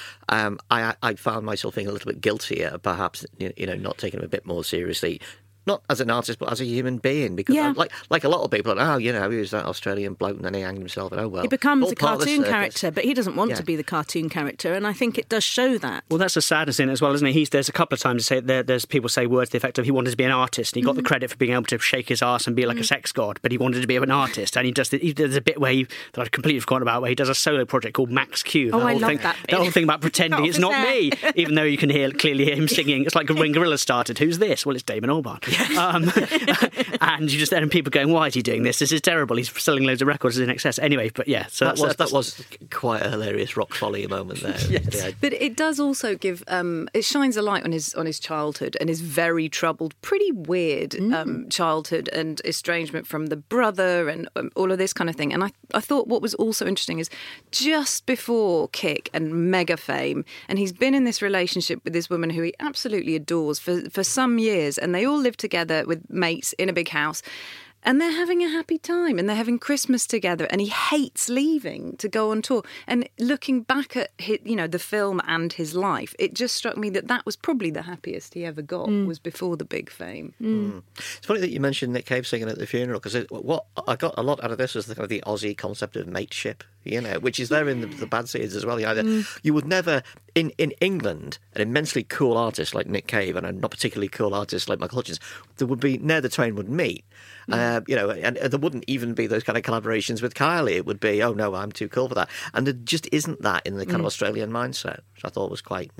I found myself feeling a little bit guiltier, perhaps, not taking him a bit more seriously. Not as an artist, but as a human being, because like a lot of people, he was that Australian bloke and then he hanged himself, and he becomes a cartoon character, but he doesn't want to be the cartoon character, and I think it does show that. Well, that's the saddest in it as well, isn't it? There's a couple of times there's people say words to the effect of he wanted to be an artist, and he got the credit for being able to shake his arse and be like a sex god, but he wanted to be an artist, and there's a bit that I'd completely forgotten about, where he does a solo project called Max Q. I love that bit. The whole thing about pretending it's not me, even though you can clearly hear him singing. It's like when Gorillaz started. Who's this? Well, it's Damon Albarn. And you just then people going, why is he doing this? This is terrible. He's selling loads of records in excess. Anyway, but yeah, so that was quite a hilarious rock folly moment there. Yes. But it does also give it shines a light on his childhood and his very troubled, pretty weird childhood and estrangement from the brother and all of this kind of thing. And I thought what was also interesting is just before Kick and mega fame, and he's been in this relationship with this woman who he absolutely adores for some years, and they all live together with mates in a big house, and they're having a happy time, and they're having Christmas together, and he hates leaving to go on tour. And looking back at the film and his life, it just struck me that was probably the happiest he ever got, was before the big fame. It's funny that you mentioned Nick Cave singing at the funeral, because what I got a lot out of this was the kind of the Aussie concept of mateship, which is there in the Bad Seeds as well. You would never, in England, an immensely cool artist like Nick Cave and a not particularly cool artist like Michael Hutchence, there would be near the twain would meet. And there wouldn't even be those kind of collaborations with Kylie. It would be, oh no, I'm too cool for that. And there just isn't that in the kind of Australian mindset, which I thought was quite,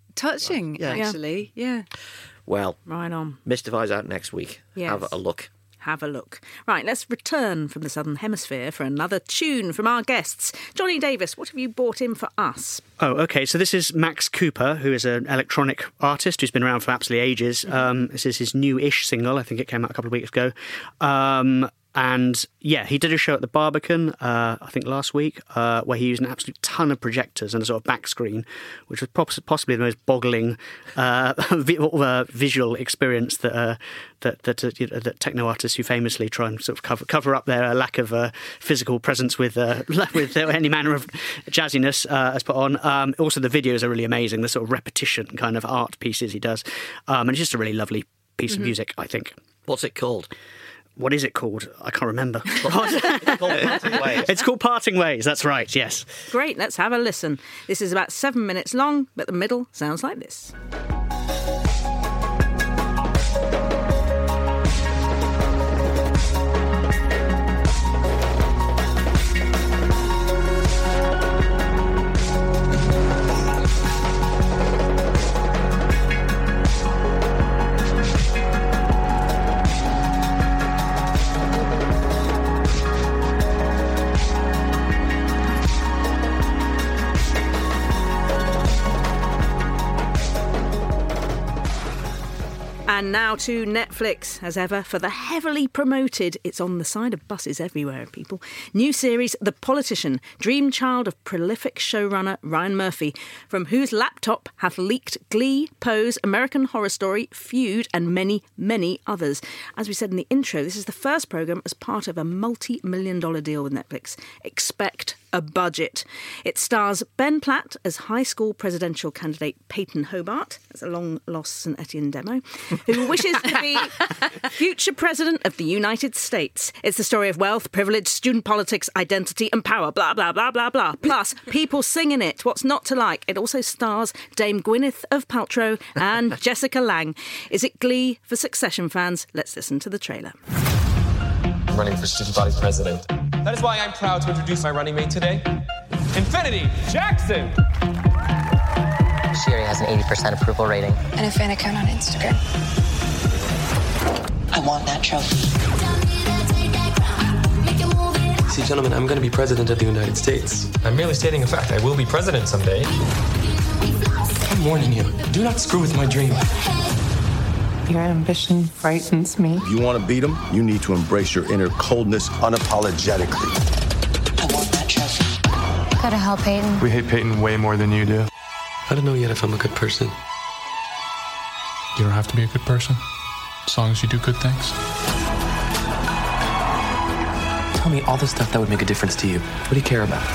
touching, actually. Yeah. Well, right on. Mystify's out next week. Yes. Have a look. Have a look. Right, let's return from the Southern Hemisphere for another tune from our guests. Johnny Davis, what have you brought in for us? Oh, OK, so this is Max Cooper, who is an electronic artist who's been around for absolutely ages. This is his new-ish single. I think it came out a couple of weeks ago. And, yeah, he did a show at the Barbican, I think last week, where he used an absolute ton of projectors and a sort of back screen, which was possibly the most boggling visual experience that techno artists who famously try and sort of cover up their lack of physical presence with any manner of jazziness has put on. Also, the videos are really amazing, the sort of repetition kind of art pieces he does. And it's just a really lovely piece of music, I think. What's it called? What is it called? I can't remember. It's called Parting Ways, that's right, yes. Great, let's have a listen. This is about 7 minutes long, but the middle sounds like this. And now to Netflix, as ever, for the heavily promoted, it's on the side of buses everywhere, people, new series, The Politician, dream child of prolific showrunner Ryan Murphy, from whose laptop hath leaked Glee, Pose, American Horror Story, Feud, and many, many others. As we said in the intro, this is the first programme as part of a multi-million-dollar deal with Netflix. Expect a budget. It stars Ben Platt as high school presidential candidate Peyton Hobart, that's a long-lost St Etienne demo, who wishes to be future president of the United States. It's the story of wealth, privilege, student politics, identity and power, blah, blah, blah, blah, blah. Plus, people sing in it. What's not to like? It also stars Dame Gwyneth of Paltrow and Jessica Lange. Is it Glee for Succession fans? Let's listen to the trailer. I'm running for student body president. That is why I'm proud to introduce my running mate today, Infinity Jackson. She already has an 80% approval rating. And a fan account on Instagram. I want that trophy. See, gentlemen, I'm going to be president of the United States. I'm merely stating a fact. I will be president someday. I'm warning you. Do not screw with my dream. Your ambition frightens me. If you want to beat them, you need to embrace your inner coldness unapologetically. I want that trophy. Gotta help Peyton. We hate Peyton way more than you do. I don't know yet if I'm a good person. You don't have to be a good person, as long as you do good things. Tell me all the stuff that would make a difference to you. What do you care about?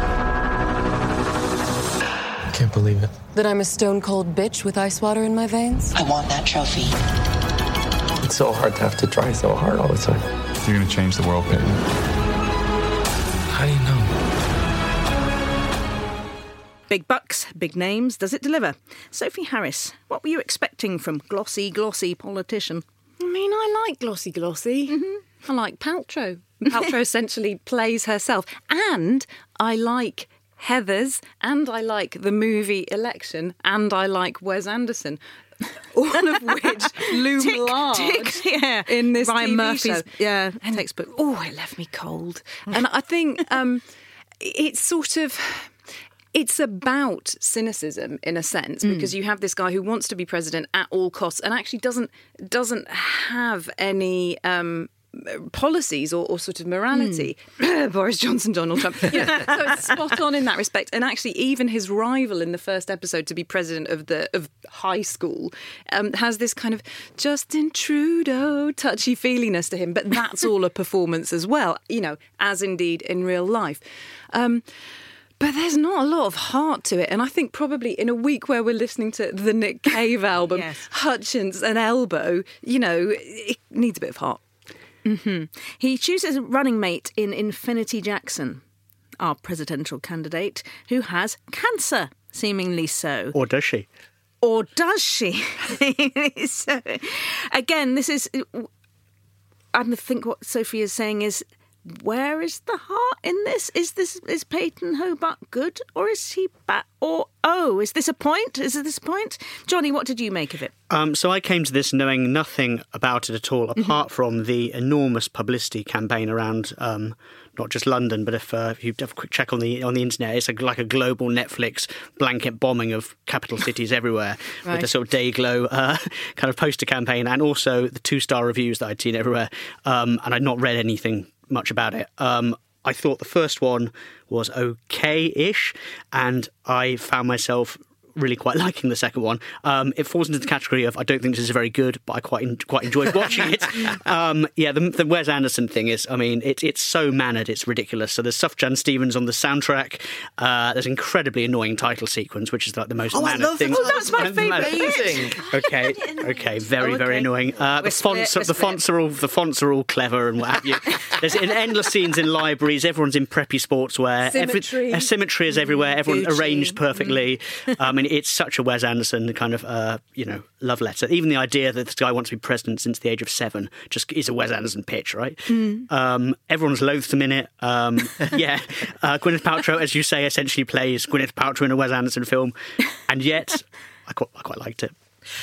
I can't believe it. That I'm a stone-cold bitch with ice water in my veins? I want that trophy. It's so hard to have to try so hard all the time. You're gonna change the world, Peyton. How do you know? Big bucks, big names, does it deliver? Sophie Harris, what were you expecting from glossy politician? I mean, I like glossy. I like Paltrow. Paltrow essentially plays herself. And I like Heathers, and I like the movie Election, and I like Wes Anderson. All of which loom large in this Ryan TV Murphy's show. textbook. Oh, it left me cold. And I think it's sort of... It's about cynicism in a sense, because you have this guy who wants to be president at all costs and actually doesn't have any policies or sort of morality. Boris Johnson, Donald Trump. Yeah, so it's spot on in that respect. And actually, even his rival in the first episode to be president of high school has this kind of Justin Trudeau touchy-feeliness to him. But that's all a performance as well, as indeed in real life. But there's not a lot of heart to it. And I think probably in a week where we're listening to the Nick Cave album, yes. Hutchins and Elbow, it needs a bit of heart. Mm-hmm. He chooses a running mate in Infinity Jackson, our presidential candidate, who has cancer, seemingly so. Or does she? So, again, this is... I think what Sophie is saying is where is the heart in this? Is Peyton Hobart good, or is he bad? Or is this a point? Is this a point? Johnny, what did you make of it? So I came to this knowing nothing about it at all, apart from the enormous publicity campaign around not just London, but if you have a quick check on the internet, it's like a global Netflix blanket bombing of capital cities everywhere, with the sort of Dayglow kind of poster campaign, and also the 2-star reviews that I'd seen everywhere, and I'd not read anything much about it. I thought the first one was okay-ish, and I found myself really quite liking the second one. It falls into the category of I don't think this is very good, but I quite enjoyed watching it. The Wes Anderson thing is, I mean, it's so mannered, it's ridiculous. So there's Sufjan Stevens on the soundtrack. There's an incredibly annoying title sequence, which is like the most mannered thing. Oh, that's my favourite. Okay, very annoying. The fonts are all clever and what have you. There's endless scenes in libraries. Everyone's in preppy sportswear. Symmetry is everywhere. Everyone Gucci. Arranged perfectly. It's such a Wes Anderson kind of, love letter. Even the idea that this guy wants to be president since the age of 7 just is a Wes Anderson pitch, right? Everyone's loathsome in it. Gwyneth Paltrow, as you say, essentially plays Gwyneth Paltrow in a Wes Anderson film. And yet, I quite liked it.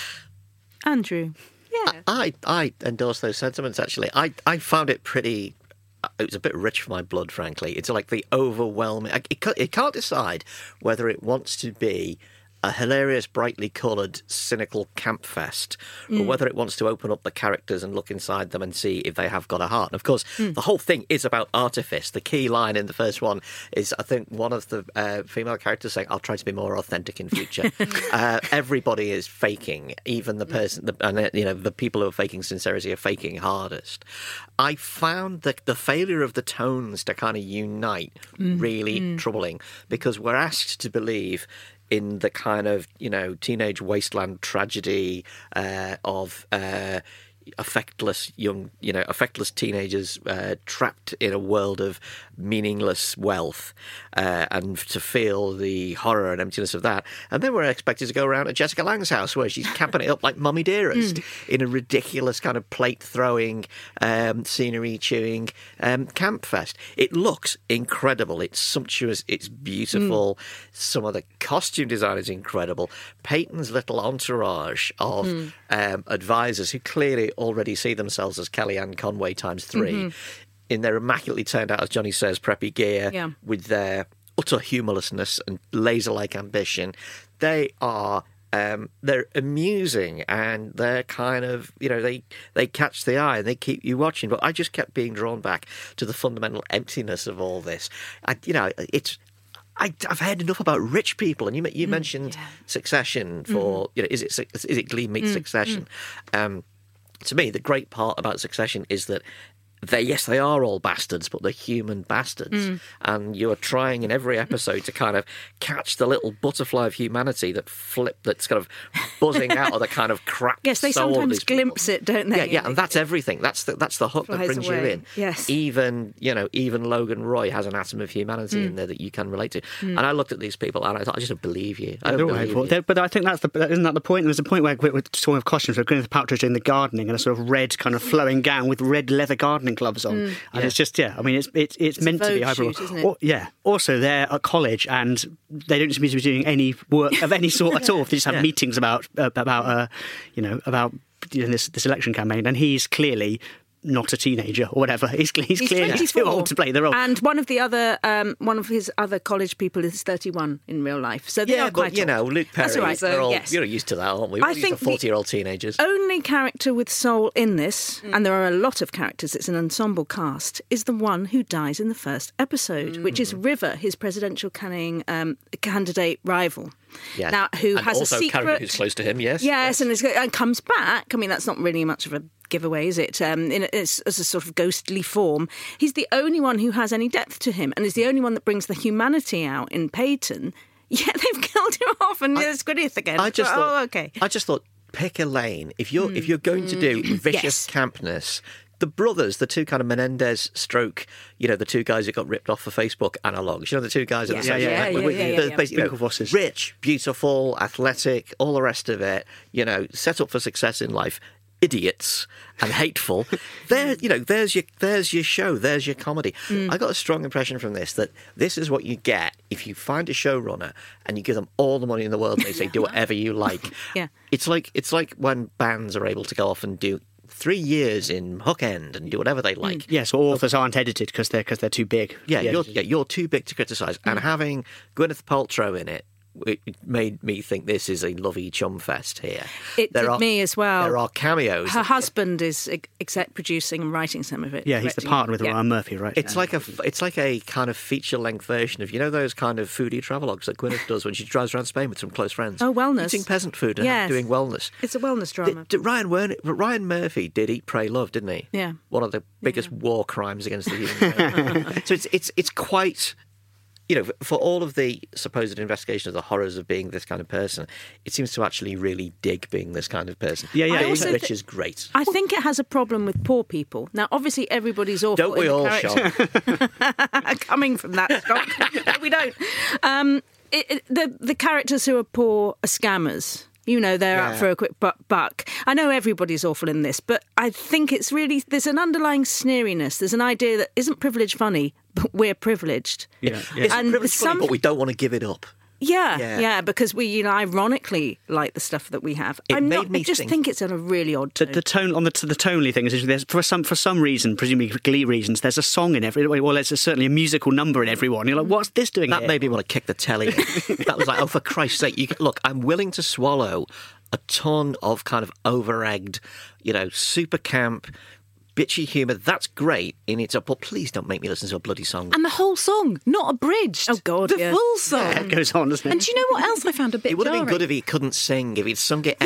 Andrew? Yeah. I endorse those sentiments, actually. I found it pretty... It was a bit rich for my blood, frankly. It's like the overwhelming... It can't decide whether it wants to be a hilarious, brightly coloured, cynical camp fest, or whether it wants to open up the characters and look inside them and see if they have got a heart. And of course, the whole thing is about artifice. The key line in the first one is, I think, one of the female characters saying, "I'll try to be more authentic in future." Everybody is faking, even the person, the people who are faking sincerity are faking hardest. I found that the failure of the tones to kind of unite really troubling, because we're asked to believe in the kind of, teenage wasteland tragedy of affectless teenagers trapped in a world of meaningless wealth, and to feel the horror and emptiness of that. And then we're expected to go around to Jessica Lange's house, where she's camping it up like Mummy Dearest in a ridiculous kind of plate-throwing, scenery-chewing camp fest. It looks incredible. It's sumptuous. It's beautiful. Some of the costume design is incredible. Peyton's little entourage of advisors who clearly already see themselves as Kellyanne Conway times 3 in their immaculately turned out, as Johnny says, preppy gear, with their utter humorlessness and laser-like ambition. They are they're amusing, and they're kind of, they catch the eye and they keep you watching. But I just kept being drawn back to the fundamental emptiness of all this. I've heard enough about rich people, and you mentioned Succession for is it Glee meets Succession? To me, the great part about Succession is that they are all bastards, but they're human bastards. And you are trying in every episode to kind of catch the little butterfly of humanity that's kind of buzzing out of the kind of cracked Yes, they soul sometimes of these glimpse it, don't they? Yeah, and that's everything. That's the hook that brings you in. Yes. Even Logan Roy has an atom of humanity in there that you can relate to. And I looked at these people and I thought, I just don't believe you. I don't believe you. But I think isn't that the point? There's a point where we're talking of costumes, where Gwyneth Paltrow doing the gardening in a sort of red kind of flowing gown with red leather gardening gloves on, and it's just it's meant to be shoot, isn't it? Also, they're at college and they don't seem to be doing any work of any sort at all. They just have meetings about this election campaign, and he's clearly not a teenager or whatever. He's clearly too old to play the role. And one of his other college people is 31 in real life. So they are quite old. Luke Perry. That's all right. We're all, you're used to that, aren't we? I think 40-year-old teenagers. Only character with soul in this, and there are a lot of characters, it's an ensemble cast, is the one who dies in the first episode, which is River, his presidential candidate rival. Yes. Now, who and has also a secret... Carrigan, who's close to him, yes. Yes, and comes back. I mean, that's not really much of a giveaway, is it? As a sort of ghostly form. He's the only one who has any depth to him, and is the only one that brings the humanity out in Peyton. Yeah, they've killed him off, and it's Gwyneth again. I just thought, pick a lane. If you're going to do vicious campness, the brothers, the two kind of Menendez stroke, the two guys who got ripped off for Facebook analogues, the two guys at the social network, rich, beautiful, athletic, all the rest of it, set up for success in life. idiots and hateful, there's your show, there's your comedy. I got a strong impression from this that this is what you get if you find a showrunner and you give them all the money in the world and they say, do whatever you like. Yeah. It's like when bands are able to go off and do 3 years in Hook End and do whatever they like. Yeah, so authors aren't edited because they're too big. Yeah, you're too big to criticise. And having Gwyneth Paltrow in it made me think this is a lovey chum fest here. It did me as well. There are cameos. Her husband is exec producing and writing some of it. Yeah, he's the partner with Ryan Murphy, right? It's like a kind of feature-length version of, those kind of foodie travelogues that Gwyneth does when she drives around Spain with some close friends. Oh, wellness. Eating peasant food and doing wellness. It's a wellness drama. Ryan Murphy did Eat, Pray, Love, didn't he? Yeah. One of the biggest war crimes against the human race. So it's quite... for all of the supposed investigation of the horrors of being this kind of person, it seems to actually really dig being this kind of person. Which is great. I think it has a problem with poor people. Now, obviously, everybody's awful. Don't we all, Sean? Coming from that stock. No, we don't. The characters who are poor are scammers. They're out for a quick buck. I know everybody's awful in this, but I think it's really... There's an underlying sneriness. There's an idea that isn't privilege funny, but we're privileged. Yeah. It's privilege funny, but we don't want to give it up. Yeah, because we, ironically like the stuff that we have. I think it's on a really odd tone. The tone on the tonally thing is there's for some reason, presumably for Glee reasons, there's a song in every. Well, there's certainly a musical number in everyone. You're like, what's this doing? That made me want to kick the telly. That was like, oh, for Christ's sake! Look, I'm willing to swallow a ton of kind of over-egged, super camp, bitchy humour. That's great in its up, but please don't make me listen to a bloody song. And the whole song, not abridged. Oh God, the full song. Yeah, it goes on, doesn't it? And do you know what else I found a bit? It would have been good if he couldn't sing, if he'd sung it. But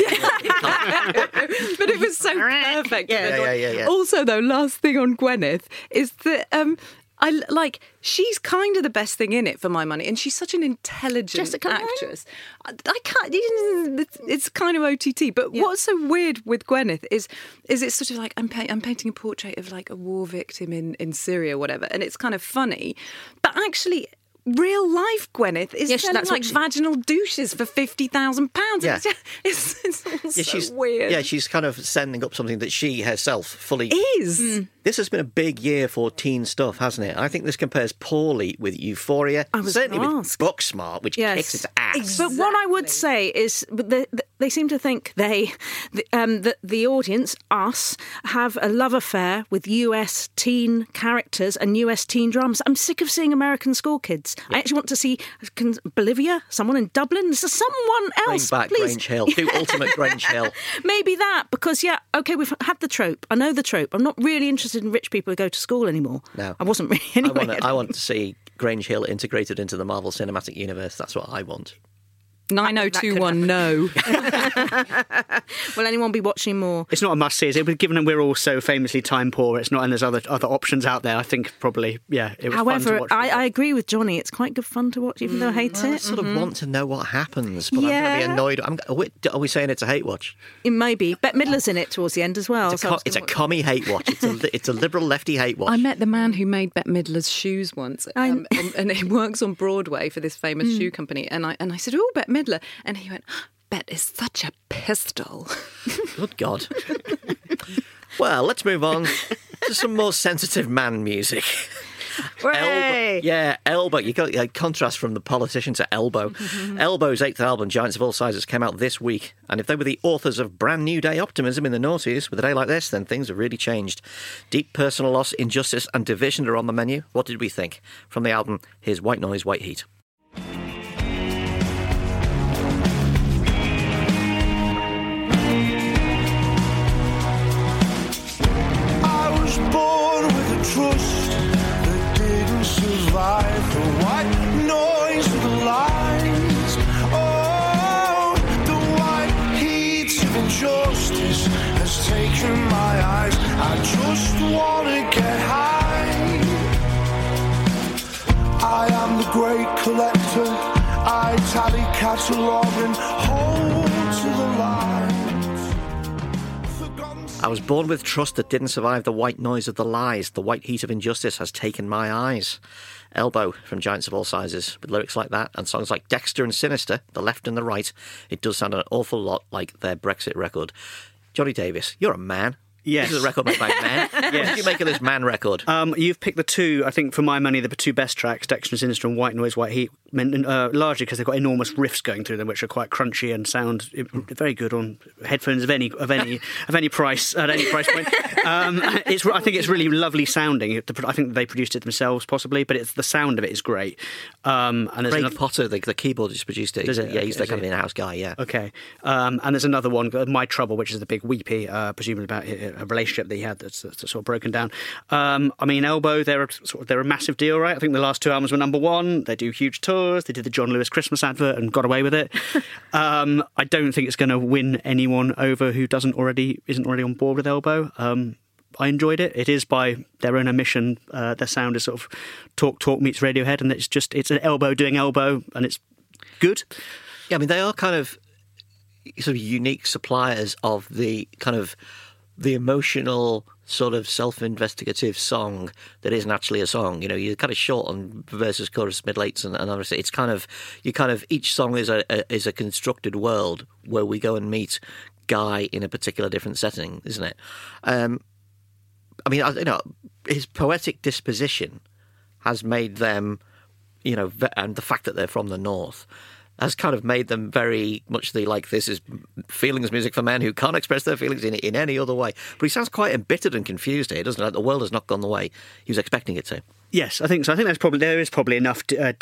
it was so perfect. Yeah. Also, though, last thing on Gwyneth is that she's kind of the best thing in it for my money, and she's such an intelligent actress. I can't. It's kind of OTT, but what's so weird with Gwyneth is it's sort of like I'm painting a portrait of like a war victim in Syria, or whatever, and it's kind of funny, but actually. Real life Gwyneth is selling like vaginal douches for £50,000. Yeah. It's all so weird. Yeah, she's kind of sending up something that she herself fully is. This has been a big year for teen stuff, hasn't it? I think this compares poorly with Euphoria, certainly with Booksmart, which kicks its ass. Exactly. But what I would say is they seem to think the audience, us, have a love affair with US teen characters and US teen dramas. I'm sick of seeing American school kids. Yeah. I actually want to see Bolivia, someone in Dublin. This is someone else. Bring back please. Grange Hill. Do Ultimate Grange Hill. Maybe that, because, we've had the trope. I know the trope. I'm not really interested in rich people who go to school anymore. No. I wasn't really anyway. I want to see Grange Hill integrated into the Marvel Cinematic Universe. That's what I want. 9021 no. Will anyone be watching more? It's not a must see, is it? Given that we're all so famously time poor, it's not, and there's other options out there. I think probably, it was However, fun to watch. I agree with Johnny. It's quite good fun to watch, even though I hate it. I sort of want to know what happens, but I'm going to be annoyed. Are we saying it's a hate watch? It may be. Bette Midler's in it towards the end as well. It's a commie hate watch. It's a liberal lefty hate watch. I met the man who made Bette Midler's shoes once, and he works on Broadway for this famous shoe company. And I said, "Oh, Bette Midler," and he went, "Bette is such a pistol." Good God. Well, let's move on to some more sensitive man music. Elbow. You got a contrast from the politician to Elbow. Elbow's 8th album, Giants of All Sizes, came out this week. And if they were the authors of Brand New Day Optimism in the noughties with a day like this, then things have really changed. Deep personal loss, injustice and division are on the menu. What did we think? From the album, here's White Noise, White Heat. Born with a trust that didn't survive the white noise of the lies. Oh, the white heat of injustice has taken my eyes. I just want to get high. I am the great collector. I tally, catalogue and hold to the light. I was born with trust that didn't survive the white noise of the lies. The white heat of injustice has taken my eyes. Elbow from Giants of All Sizes. With lyrics like that and songs like Dexter and Sinister, the left and the right, it does sound an awful lot like their Brexit record. Johnny Davis, you're a man. Yes. This is a record made by a man. What did you make of this Man record? You've picked the two, I think, for my money, the two best tracks, Dexter and Sinister and White Noise, White Heat, largely because they've got enormous riffs going through them, which are quite crunchy and sound very good on headphones of any price at any price point. I think it's really lovely sounding. I think they produced it themselves, possibly, but the sound of it is great. And Craig Potter, the keyboardist, produced it. He's the kind of in-house guy. Yeah. Okay. And there's another one, My Trouble, which is the big weepy, presumably about a relationship that he had that's sort of broken down. I mean, Elbow, they're a massive deal, right? I think the last two albums were #1. They do huge tours. They did the John Lewis Christmas advert and got away with it. I don't think it's going to win anyone over who isn't already on board with Elbow. I enjoyed it. It is by their own admission. Their sound is sort of talk meets Radiohead, and it's an Elbow doing Elbow, and it's good. Yeah, I mean, they are kind of sort of unique suppliers of the kind of the emotional sort of self-investigative song that isn't actually a song. You know, you're kind of short on verses, chorus, middle eights, and obviously it's kind of each song is a constructed world where we go and meet Guy in a particular different setting, isn't it? I mean, his poetic disposition has made them, and the fact that they're from the north has kind of made them very much this is feelings music for men who can't express their feelings in any other way. But he sounds quite embittered and confused here, doesn't he? Like the world has not gone the way he was expecting it to. Yes, I think so. I think there is probably enough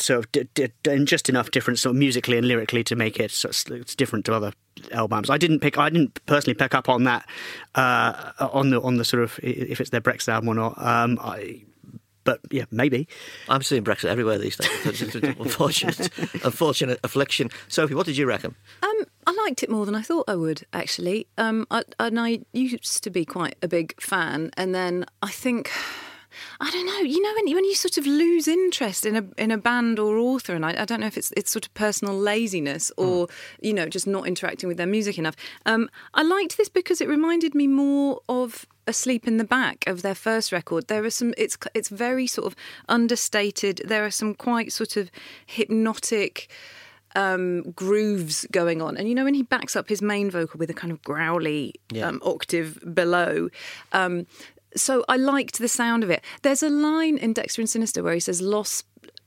and just enough difference sort of musically and lyrically to make it it's different to other albums. I didn't personally pick up on that on the sort of if it's their Brexit album or not. But yeah, maybe. I'm seeing Brexit everywhere these days. It's an unfortunate affliction. Sophie, what did you reckon? I liked it more than I thought I would, actually. I used to be quite a big fan, and then I think, I don't know, when you sort of lose interest in a band or author, and I don't know if it's sort of personal laziness or just not interacting with their music enough. I liked this because it reminded me more of Asleep in the Back of their first record. There are some, it's very sort of understated. There are some quite sort of hypnotic grooves going on, and when he backs up his main vocal with a kind of growly octave below. So I liked the sound of it. There's a line in Dexter and Sinister where he says, loss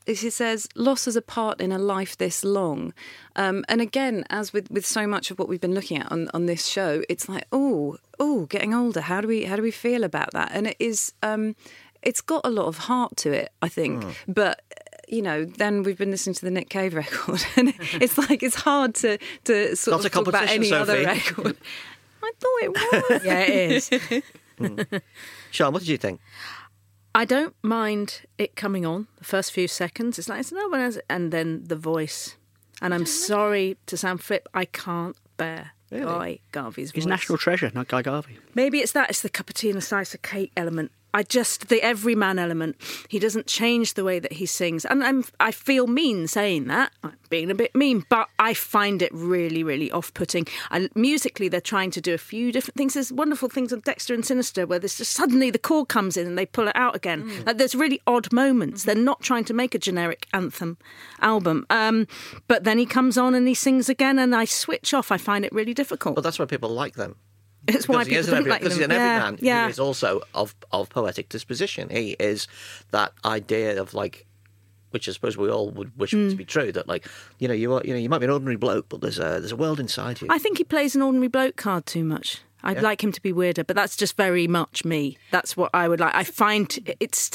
as a part in a life this long. And again, as with so much of what we've been looking at on this show, it's like, getting older. How do we feel about that? And it is, it's got a lot of heart to it, I think. But then we've been listening to the Nick Cave record, and it's like it's hard to sort of talk about any other record. I thought it was. Yeah, it is. Sean, what did you think? I don't mind it coming on the first few seconds. It's like it's no one else, and then the voice. And I'm sorry to sound flip, I can't bear Guy Garvey's voice. He's a national treasure, not Guy Garvey. Maybe it's that. It's the cup of tea and a slice of cake element. The everyman element. He doesn't change the way that he sings. And I feel mean saying that. I'm being a bit mean, but I find it really, really off-putting. Musically, they're trying to do a few different things. There's wonderful things on Dexter and Sinister where there's just suddenly the chord comes in and they pull it out again. Like, there's really odd moments. They're not trying to make a generic anthem album. But then he comes on and he sings again and I switch off. I find it really difficult. Well, that's why people like them. It's why people don't like them. Because he's an everyman who is also of poetic disposition. He is that idea of which I suppose we all would wish to be true. That you might be an ordinary bloke, but there's a world inside you. I think he plays an ordinary bloke card too much. I'd like him to be weirder, but that's just very much me. That's what I would like. I find it's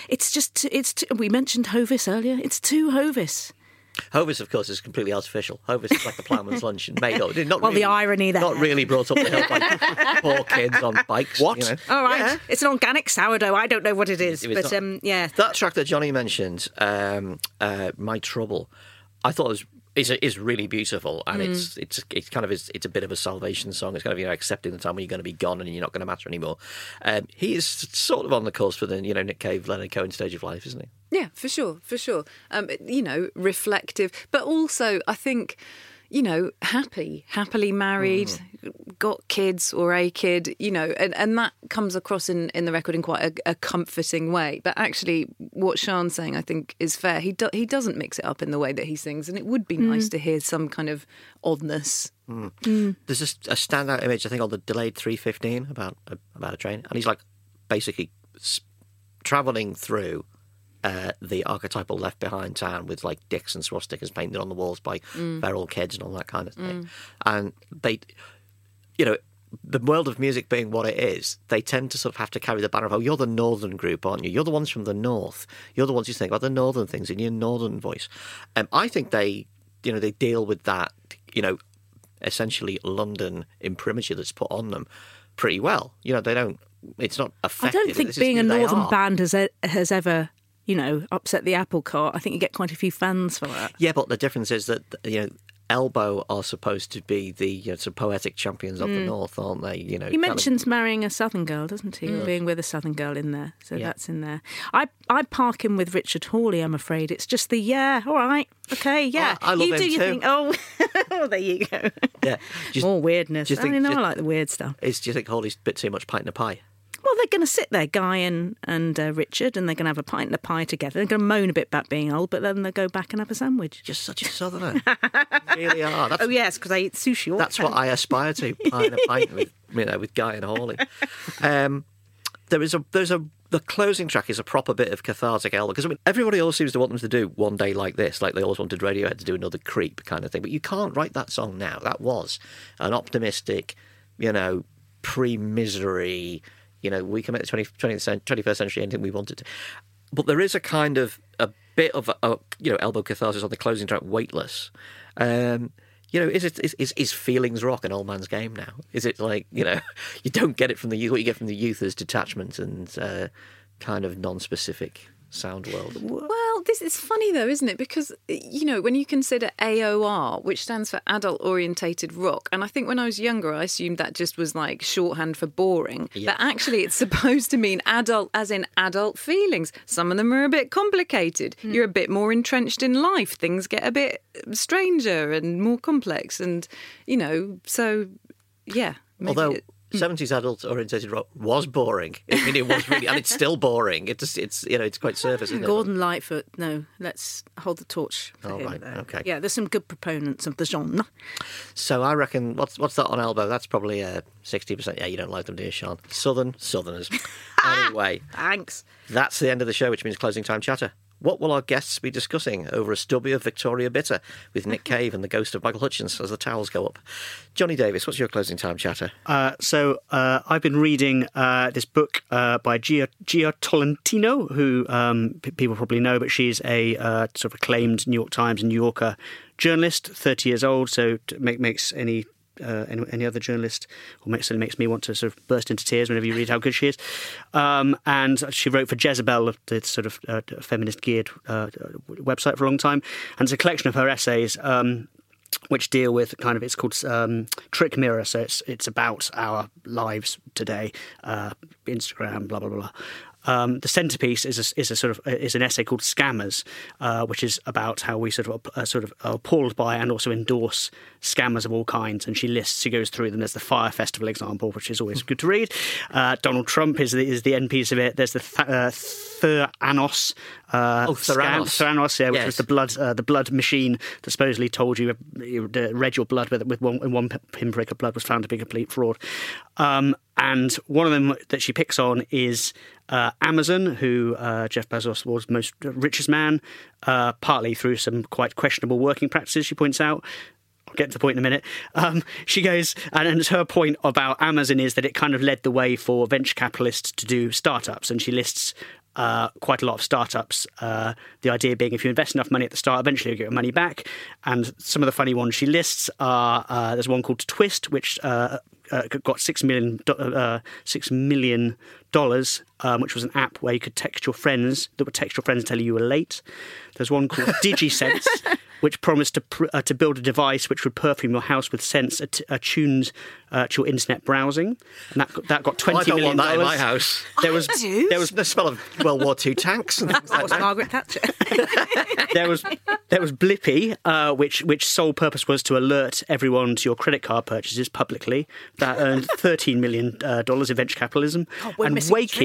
we mentioned Hovis earlier. It's too Hovis. Hovis, of course, is completely artificial. Hovis is like the ploughman's lunch and made up. The irony there. Not really brought up the hill by poor kids on bikes. What? All right. Yeah. It's an organic sourdough. I don't know what it is. But that track that Johnny mentioned, My Trouble, I thought is really beautiful, and it's a bit of a salvation song. It's kind of accepting the time when you're going to be gone and you're not going to matter anymore. He is sort of on the course for the Nick Cave, Leonard Cohen stage of life, isn't he? Yeah, for sure. Reflective, but also I think happily married, got kids or a kid, and that comes across in the record in quite a comforting way. But actually, what Sean's saying, I think, is fair. He doesn't mix it up in the way that he sings, and it would be nice to hear some kind of oddness. There's a standout image, I think, on the delayed 315 about a train, and he's like basically travelling through the archetypal Left Behind town with like dicks and swastikas painted on the walls by feral kids and all that kind of thing. And they, the world of music being what it is, they tend to sort of have to carry the banner of, oh, you're the northern group, aren't you? You're the ones from the north. You're the ones who think about the northern things in your northern voice. I think they deal with that, essentially London imprimatur that's put on them pretty well. They don't. It's not effective. I don't think being a northern band has ever, upset the apple cart. I think you get quite a few fans for that. Yeah, but the difference is that Elbow are supposed to be the sort of poetic champions of the north, aren't they? He mentions marrying a southern girl, doesn't he? Or being with a southern girl in there, so that's in there. I park him with Richard Hawley. I'm afraid it's just the all right, okay, yeah. I love you him do your too. thing. Oh, there you go. Yeah, more weirdness. I like the weird stuff. Do you think Hawley's a bit too much pint in a pie? Well, they're going to sit there, Guy and Richard, and they're going to have a pint and a pie together. They're going to moan a bit about being old, but then they'll go back and have a sandwich. Just such a southerner. Really are. Yes, because I eat sushi. That's what I aspire to, pie and a pint with Guy and Hawley. The closing track is a proper bit of cathartic Elbow, because everybody always seems to want them to do One Day Like This, like they always wanted Radiohead to do another Creep kind of thing. But you can't write that song now. That was an optimistic, pre-misery. We can make the 21st century anything we wanted to. But there is a kind of a bit of Elbow catharsis on the closing track, Weightless. Is feelings rock an old man's game now? Is it like, you don't get it from the youth? What you get from the youth is detachment and kind of non-specific sound world. Well, this is funny though, isn't it? Because, when you consider AOR, which stands for Adult Orientated Rock, and I think when I was younger, I assumed that just was like shorthand for boring. Yeah. But actually, it's supposed to mean adult, as in adult feelings. Some of them are a bit complicated. You're a bit more entrenched in life. Things get a bit stranger and more complex. And, so, yeah. Although 70s adult orientated rock was boring. It was really, and it's still boring. It's quite surface, isn't it? Gordon Lightfoot. No, let's hold the torch for him. Right, okay. Yeah, there's some good proponents of the genre. So I reckon, what's that on Elbow? That's probably 60%. Yeah, you don't like them, do you, Sean? Southerners. Anyway, thanks. That's the end of the show, which means closing time chatter. What will our guests be discussing over a stubby of Victoria Bitter with Nick Cave and the ghost of Michael Hutchence as the towels go up? Johnny Davis, what's your closing time chatter? So I've been reading this book by Gia Tolentino, who people probably know, but she's a sort of acclaimed New York Times and New Yorker journalist, 30 years old, so makes any other journalist, or certainly makes me want to sort of burst into tears whenever you read how good she is. And she wrote for Jezebel, the sort of feminist-geared website for a long time, and it's a collection of her essays which deal with it's called Trick Mirror, so it's about our lives today, Instagram, blah, blah, blah. The centrepiece is an essay called Scammers, which is about how we sort of are appalled by and also endorse scammers of all kinds. And she goes through them. There's the Fire Festival example, which is always good to read. Donald Trump is the end piece of it. There's the Theranos. Theranos, yeah, which yes. was the blood machine that supposedly told you read your blood with one pinprick of blood was found to be a complete fraud. And one of them that she picks on is Amazon, who Jeff Bezos was most richest man, partly through some quite questionable working practices, she points out. I'll get to the point in a minute. She goes, and her point about Amazon is that it kind of led the way for venture capitalists to do startups, and she lists quite a lot of startups. The idea being if you invest enough money at the start, eventually you'll get your money back. And some of the funny ones she lists are, there's one called Twist, which got $6 million, which was an app where you could text your friends, that would text your friends and tell you were late. There's one called DigiSense, which promised to build a device which would perfume your house with scents attuned to your internet browsing, and that got $20 million. I don't want that in my house. There was the smell of World War II tanks and things like that. Margaret Thatcher. There was Blippy, which sole purpose was to alert everyone to your credit card purchases publicly. That earned $13 million in venture capitalism. And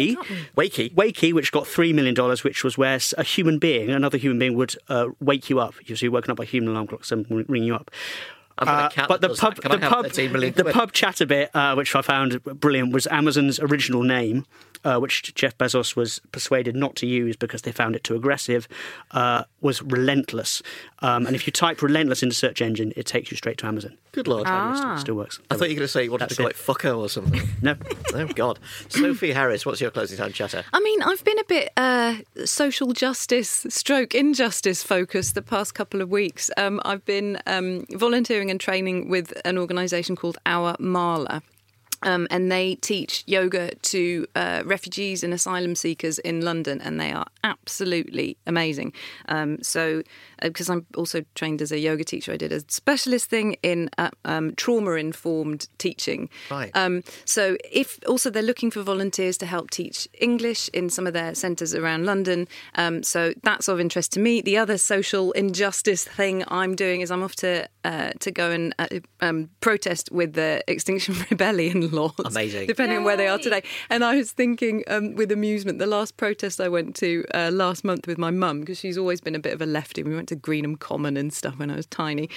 Wakey, which got $3 million, which was where a human being, another human being, would wake you up. Usually woken up by human alarm clocks and ring you up. But the pub chatter bit, which I found brilliant, was Amazon's original name, which Jeff Bezos was persuaded not to use because they found it too aggressive, was Relentless. And if you type Relentless in the search engine, it takes you straight to Amazon. Good Lord. It still works. I thought you were going to say you wanted to call it Fucker or something. No. Oh, God. Sophie Harris, what's your closing time chatter? I mean, I've been a bit social justice / injustice focused the past couple of weeks. I've been volunteering and training with an organisation called Our Mala. And they teach yoga to refugees and asylum seekers in London, and they are absolutely amazing. So, because I'm also trained as a yoga teacher, I did a specialist thing in trauma-informed teaching. Right. So, if also they're looking for volunteers to help teach English in some of their centres around London. So that's of interest to me. The other social injustice thing I'm doing is I'm off to go and protest with the Extinction Rebellion laws. Amazing. Depending on where they are today. And I was thinking with amusement, the last protest I went to last month with my mum, because she's always been a bit of a lefty. We went to Greenham Common and stuff when I was tiny.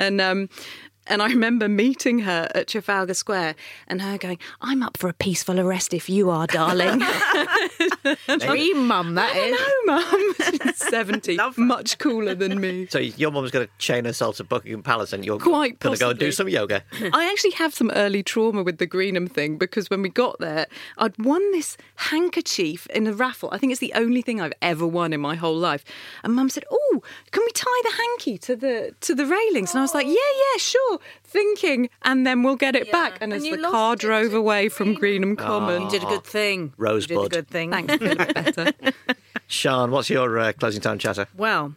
And I remember meeting her at Trafalgar Square and her going, "I'm up for a peaceful arrest if you are, darling." Dream mum, that is. I know, Mum. She's 70, much cooler than me. So your mum's going to chain herself to Buckingham Palace and you're Quite going to go and do some yoga? I actually have some early trauma with the Greenham thing, because when we got there, I'd won this handkerchief in a raffle. I think it's the only thing I've ever won in my whole life. And Mum said, "Oh, can we tie the hanky to the railings?" And I was like, yeah, sure. Thinking, and then we'll get it back. And as the car drove away from Greenham Common, you did a good thing. Rosebud. You did a good thing. Thanks, a little bit better. Sian, what's your closing time chatter? Well,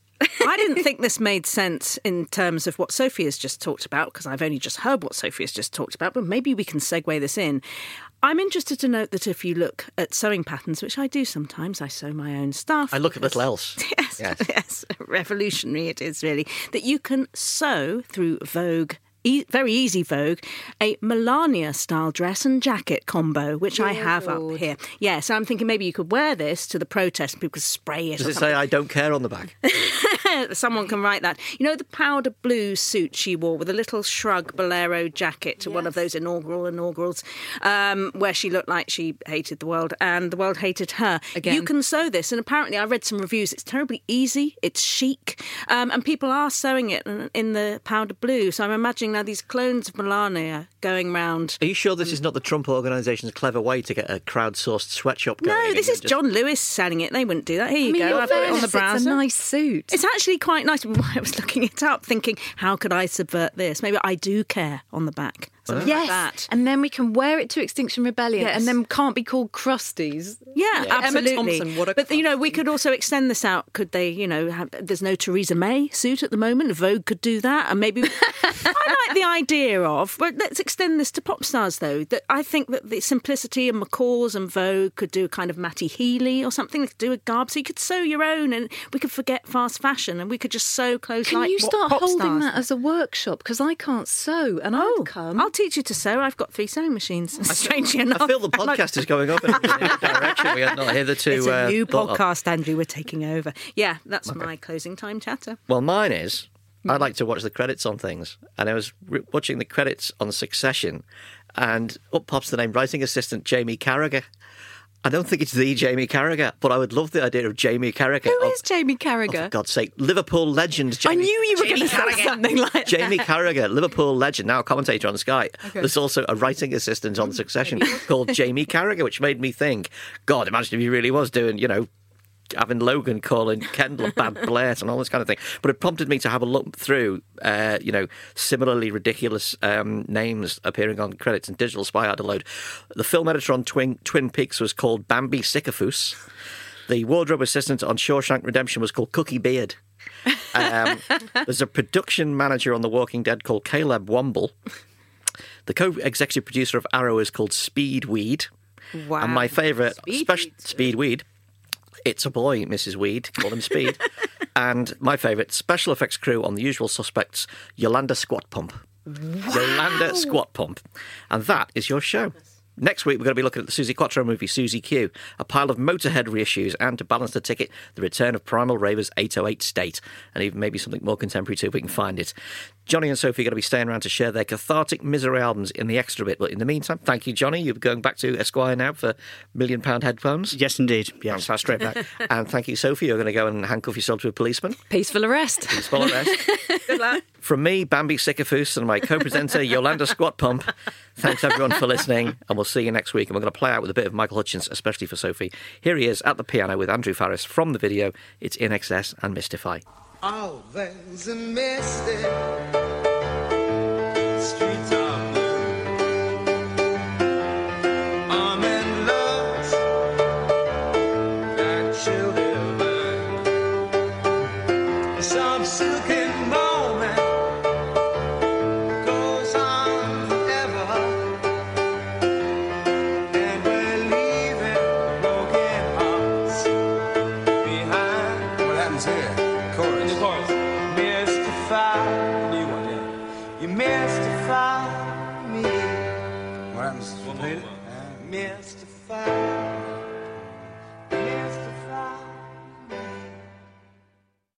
I didn't think this made sense in terms of what Sophie has just talked about, because I've only just heard what Sophie has just talked about, but maybe we can segue this in. I'm interested to note that if you look at sewing patterns, which I do sometimes, I sew my own stuff. I look at little else. Yes, revolutionary it is really, that you can sew through Vogue, very easy Vogue, a Melania-style dress and jacket combo, which I have up here. Yeah, so I'm thinking maybe you could wear this to the protest and people could spray it. Does it say "I don't care" on the back? Someone can write that. You know the powder blue suit she wore with a little shrug bolero jacket to one of those inaugurals, where she looked like she hated the world and the world hated her. Again. You can sew this, and apparently I read some reviews. It's terribly easy, it's chic, and people are sewing it in the powder blue. So I'm imagining now these clones of Melania going round. Are you sure this is not the Trump Organisation's clever way to get a crowdsourced sweatshop going? No, this is John Lewis selling it. They wouldn't do that. Here you go. I've got it on the browser. It's a nice suit. It's actually quite nice. I was looking it up thinking, how could I subvert this? Maybe I do care on the back. Something like that. And then we can wear it to Extinction Rebellion, and then can't be called Crusties. Yeah, absolutely. Emma Thompson, what a but, we could also extend this out. Could they, there's no Theresa May suit at the moment. Vogue could do that. And maybe, I like the idea of, but let's extend this to pop stars, though. That I think that the simplicity of McCall's and Vogue could do a kind of Matty Healy or something. They could do a garb. So you could sew your own, and we could forget fast fashion, and we could just sew clothes like Can you start pop holding stars. that as a workshop? Because I can't sew, and I'll come. I'll teach you to sew. I've got 3 sewing machines. Strangely enough. I feel the podcast is going up in a direction we had not hitherto. It's a new podcast, Andrew. We're taking over. Yeah, that's my closing time chatter. Well, mine is, I like to watch the credits on things. And I was watching the credits on Succession, and up pops the name writing assistant Jamie Carragher. I don't think it's the Jamie Carragher, but I would love the idea of Jamie Carragher. Who is Jamie Carragher? Oh, for God's sake, Liverpool legend Jamie. I knew you were going to say something like that. Jamie Carragher, Liverpool legend, now a commentator on Sky. Okay. There's also a writing assistant on Succession called Jamie Carragher, which made me think, God, imagine if he really was doing, having Logan calling Kendall a bad blurt and all this kind of thing. But it prompted me to have a look through, similarly ridiculous names appearing on credits, and Digital Spy had a load. The film editor on Twin Peaks was called Bambi Sycophus. The wardrobe assistant on Shawshank Redemption was called Cookie Beard. There's a production manager on The Walking Dead called Caleb Womble. The co-executive producer of Arrow is called Speedweed. Wow. And my favourite, Speedweed, it's a boy, Mrs. Weed, call him Speed. And my favourite, special effects crew on The Usual Suspects, Yolanda Squat Pump. Wow. Yolanda Squat Pump. And that is your show. Next week, we're going to be looking at the Suzi Quatro movie, Suzi Q, a pile of Motorhead reissues, and to balance the ticket, the return of Primal Raver's 808 State, and even maybe something more contemporary too, if we can find it. Johnny and Sophie are going to be staying around to share their cathartic misery albums in the extra bit. But in the meantime, thank you, Johnny. You're going back to Esquire now for £1 million headphones. Yes, indeed. Yes, straight back. And thank you, Sophie. You're going to go and handcuff yourself to a policeman. Peaceful arrest. Peaceful arrest. Good luck. From me, Bambi Sycophus, and my co-presenter, Yolanda Squat Pump, thanks everyone for listening, and we'll see you next week. And we're going to play out with a bit of Michael Hutchence, especially for Sophie. Here he is at the piano with Andrew Farris from the video. It's In Excess and Mystify. Oh, there's a mystic streets are blue. I'm in love, that chill divine. Some silken moment goes on forever, and we're leaving broken hearts behind. What happens here? Chorus. The chorus. Mystify. New one, yeah. You mystify me. What happens? One more. Mystify.